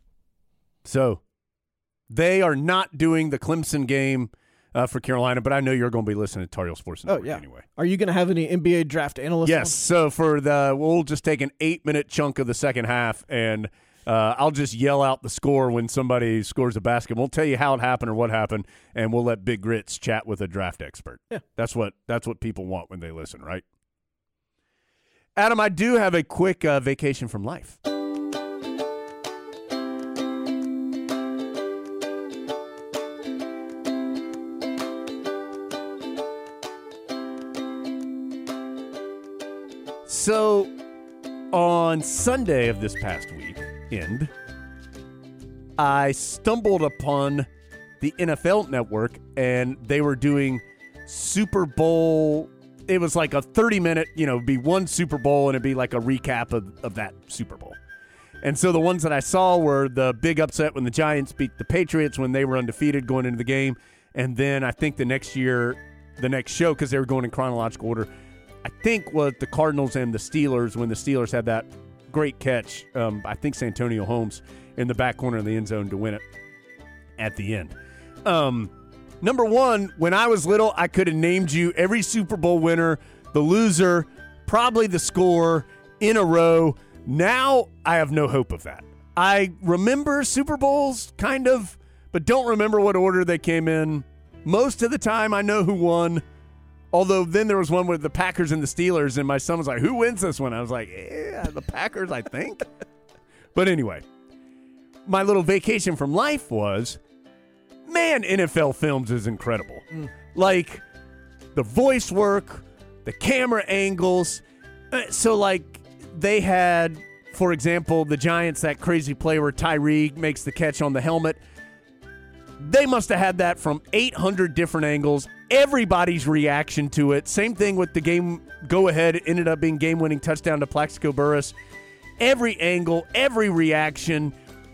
So they are not doing the Clemson game for Carolina, but I know you're going to be listening to Tar Heel Sports Network anyway. Are you going to have any NBA draft analysts? Yes. on? So we'll just take an 8-minute chunk of the second half, and I'll just yell out the score when somebody scores a basket. We'll tell you how it happened or what happened, and we'll let Big Grits chat with a draft expert. Yeah. That's what people want when they listen, right? Adam, I do have a quick vacation from life. So, on Sunday of this past weekend, I stumbled upon the NFL Network, and they were doing Super Bowl. It was like a 30-minute, it'd be one Super Bowl, and it'd be like a recap of that Super Bowl. And so the ones that I saw were the big upset when the Giants beat the Patriots when they were undefeated going into the game. And then I think the next show, because they were going in chronological order, I think was the Cardinals and the Steelers when the Steelers had that great catch. I think Santonio Holmes in the back corner of the end zone to win it at the end. Number one, when I was little, I could have named you every Super Bowl winner, the loser, probably the scorer in a row. Now I have no hope of that. I remember Super Bowls, kind of, but don't remember what order they came in. Most of the time, I know who won. Although then there was one with the Packers and the Steelers, and my son was like, who wins this one? I was like, the Packers, I think. But anyway, my little vacation from life was, man, NFL Films is incredible. Like, the voice work, the camera angles. So, like, they had, for example, the Giants, that crazy play where Tyree makes the catch on the helmet. They must have had that from 800 different angles. Everybody's reaction to it. Same thing with the game go-ahead. It ended up being game-winning touchdown to Plaxico Burress. Every angle, every reaction.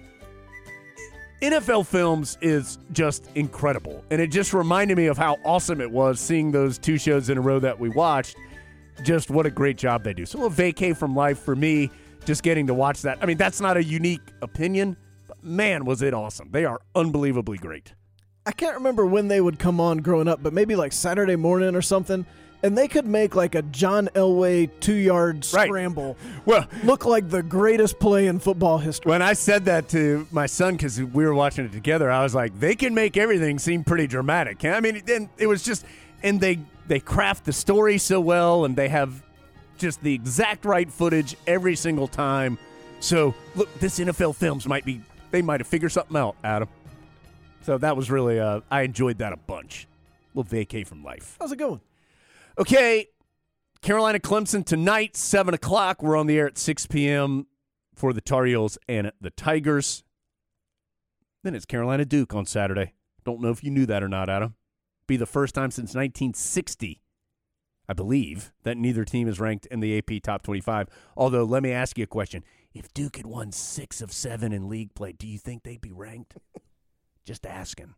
NFL Films is just incredible. And it just reminded me of how awesome it was seeing those two shows in a row that we watched. Just what a great job they do. So a little vacay from life for me, just getting to watch that. I mean, that's not a unique opinion, but man, was it awesome. They are unbelievably great. I can't remember when they would come on growing up, but maybe like Saturday morning or something, and they could make like a John Elway 2-yard scramble look like the greatest play in football history. When I said that to my son, because we were watching it together, I was like, they can make everything seem pretty dramatic. I mean, it was just, and they craft the story so well, and they have just the exact right footage every single time. So, look, this NFL Films they might have figured something out, Adam. So that was really, I enjoyed that a bunch. A little vacay from life. How's it going? Okay, Carolina Clemson tonight, 7 o'clock. We're on the air at 6 p.m. for the Tar Heels and the Tigers. Then it's Carolina Duke on Saturday. Don't know if you knew that or not, Adam. Be the first time since 1960, I believe, that neither team is ranked in the AP Top 25. Although, let me ask you a question. If Duke had won 6 of 7 in league play, do you think they'd be ranked? Just asking.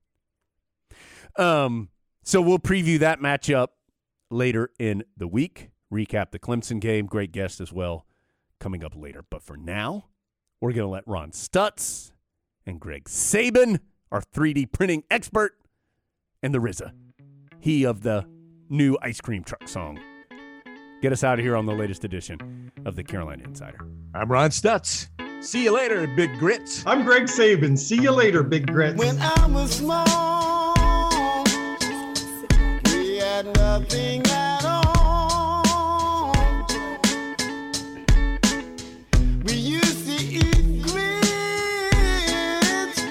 So we'll preview that matchup later in the week. Recap the Clemson game. Great guest as well coming up later. But for now, we're going to let Ron Stutz and Greg Saban, our 3D printing expert, and the RZA, he of the new ice cream truck song, get us out of here on the latest edition of the Carolina Insider. I'm Ron Stutz. See you later, Big Grits. I'm Greg Saban. See you later, Big Grits. When I was small, we had nothing at all. We used to eat grits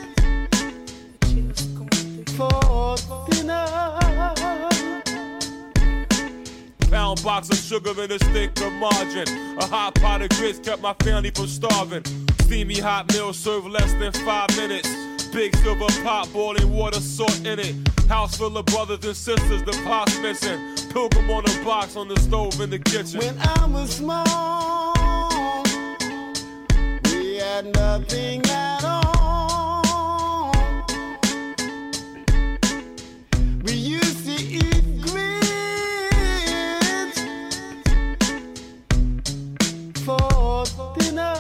for dinner. Pound box of sugar and a stick of margarine. A hot pot of grits kept my family from starving. Steamy hot meal served less than 5 minutes. Big silver pot, boiling water, salt in it. House full of brothers and sisters, the pot's missing. Pilgrim on a box on the stove in the kitchen. When I was small, we had nothing at all. We used to eat grits for dinner.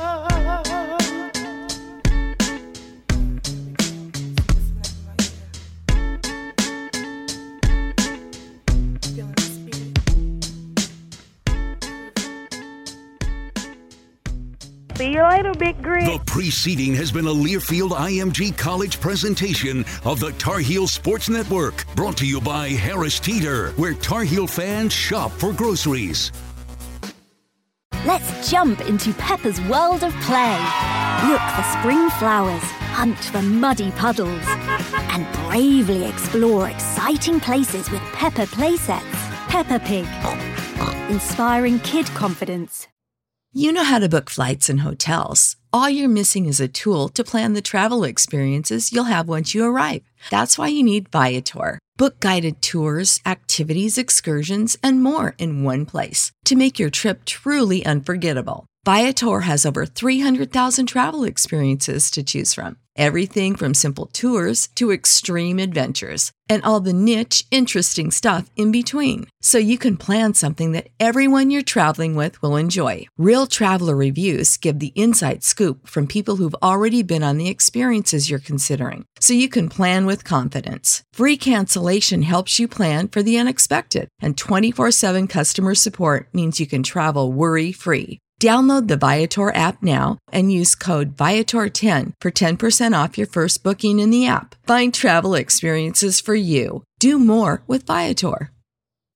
See you later, Big Grits. The preceding has been a Learfield IMG College presentation of the Tar Heel Sports Network, brought to you by Harris Teeter, where Tar Heel fans shop for groceries. Let's jump into Peppa's world of play. Look for spring flowers, hunt for muddy puddles, and bravely explore exciting places with Peppa playsets. Peppa Pig, inspiring kid confidence. You know how to book flights and hotels. All you're missing is a tool to plan the travel experiences you'll have once you arrive. That's why you need Viator. Book guided tours, activities, excursions, and more in one place to make your trip truly unforgettable. Viator has over 300,000 travel experiences to choose from. Everything from simple tours to extreme adventures and all the niche, interesting stuff in between. So you can plan something that everyone you're traveling with will enjoy. Real traveler reviews give the inside scoop from people who've already been on the experiences you're considering. So you can plan with confidence. Free cancellation helps you plan for the unexpected. And 24/7 customer support means you can travel worry-free. Download the Viator app now and use code Viator10 for 10% off your first booking in the app. Find travel experiences for you. Do more with Viator.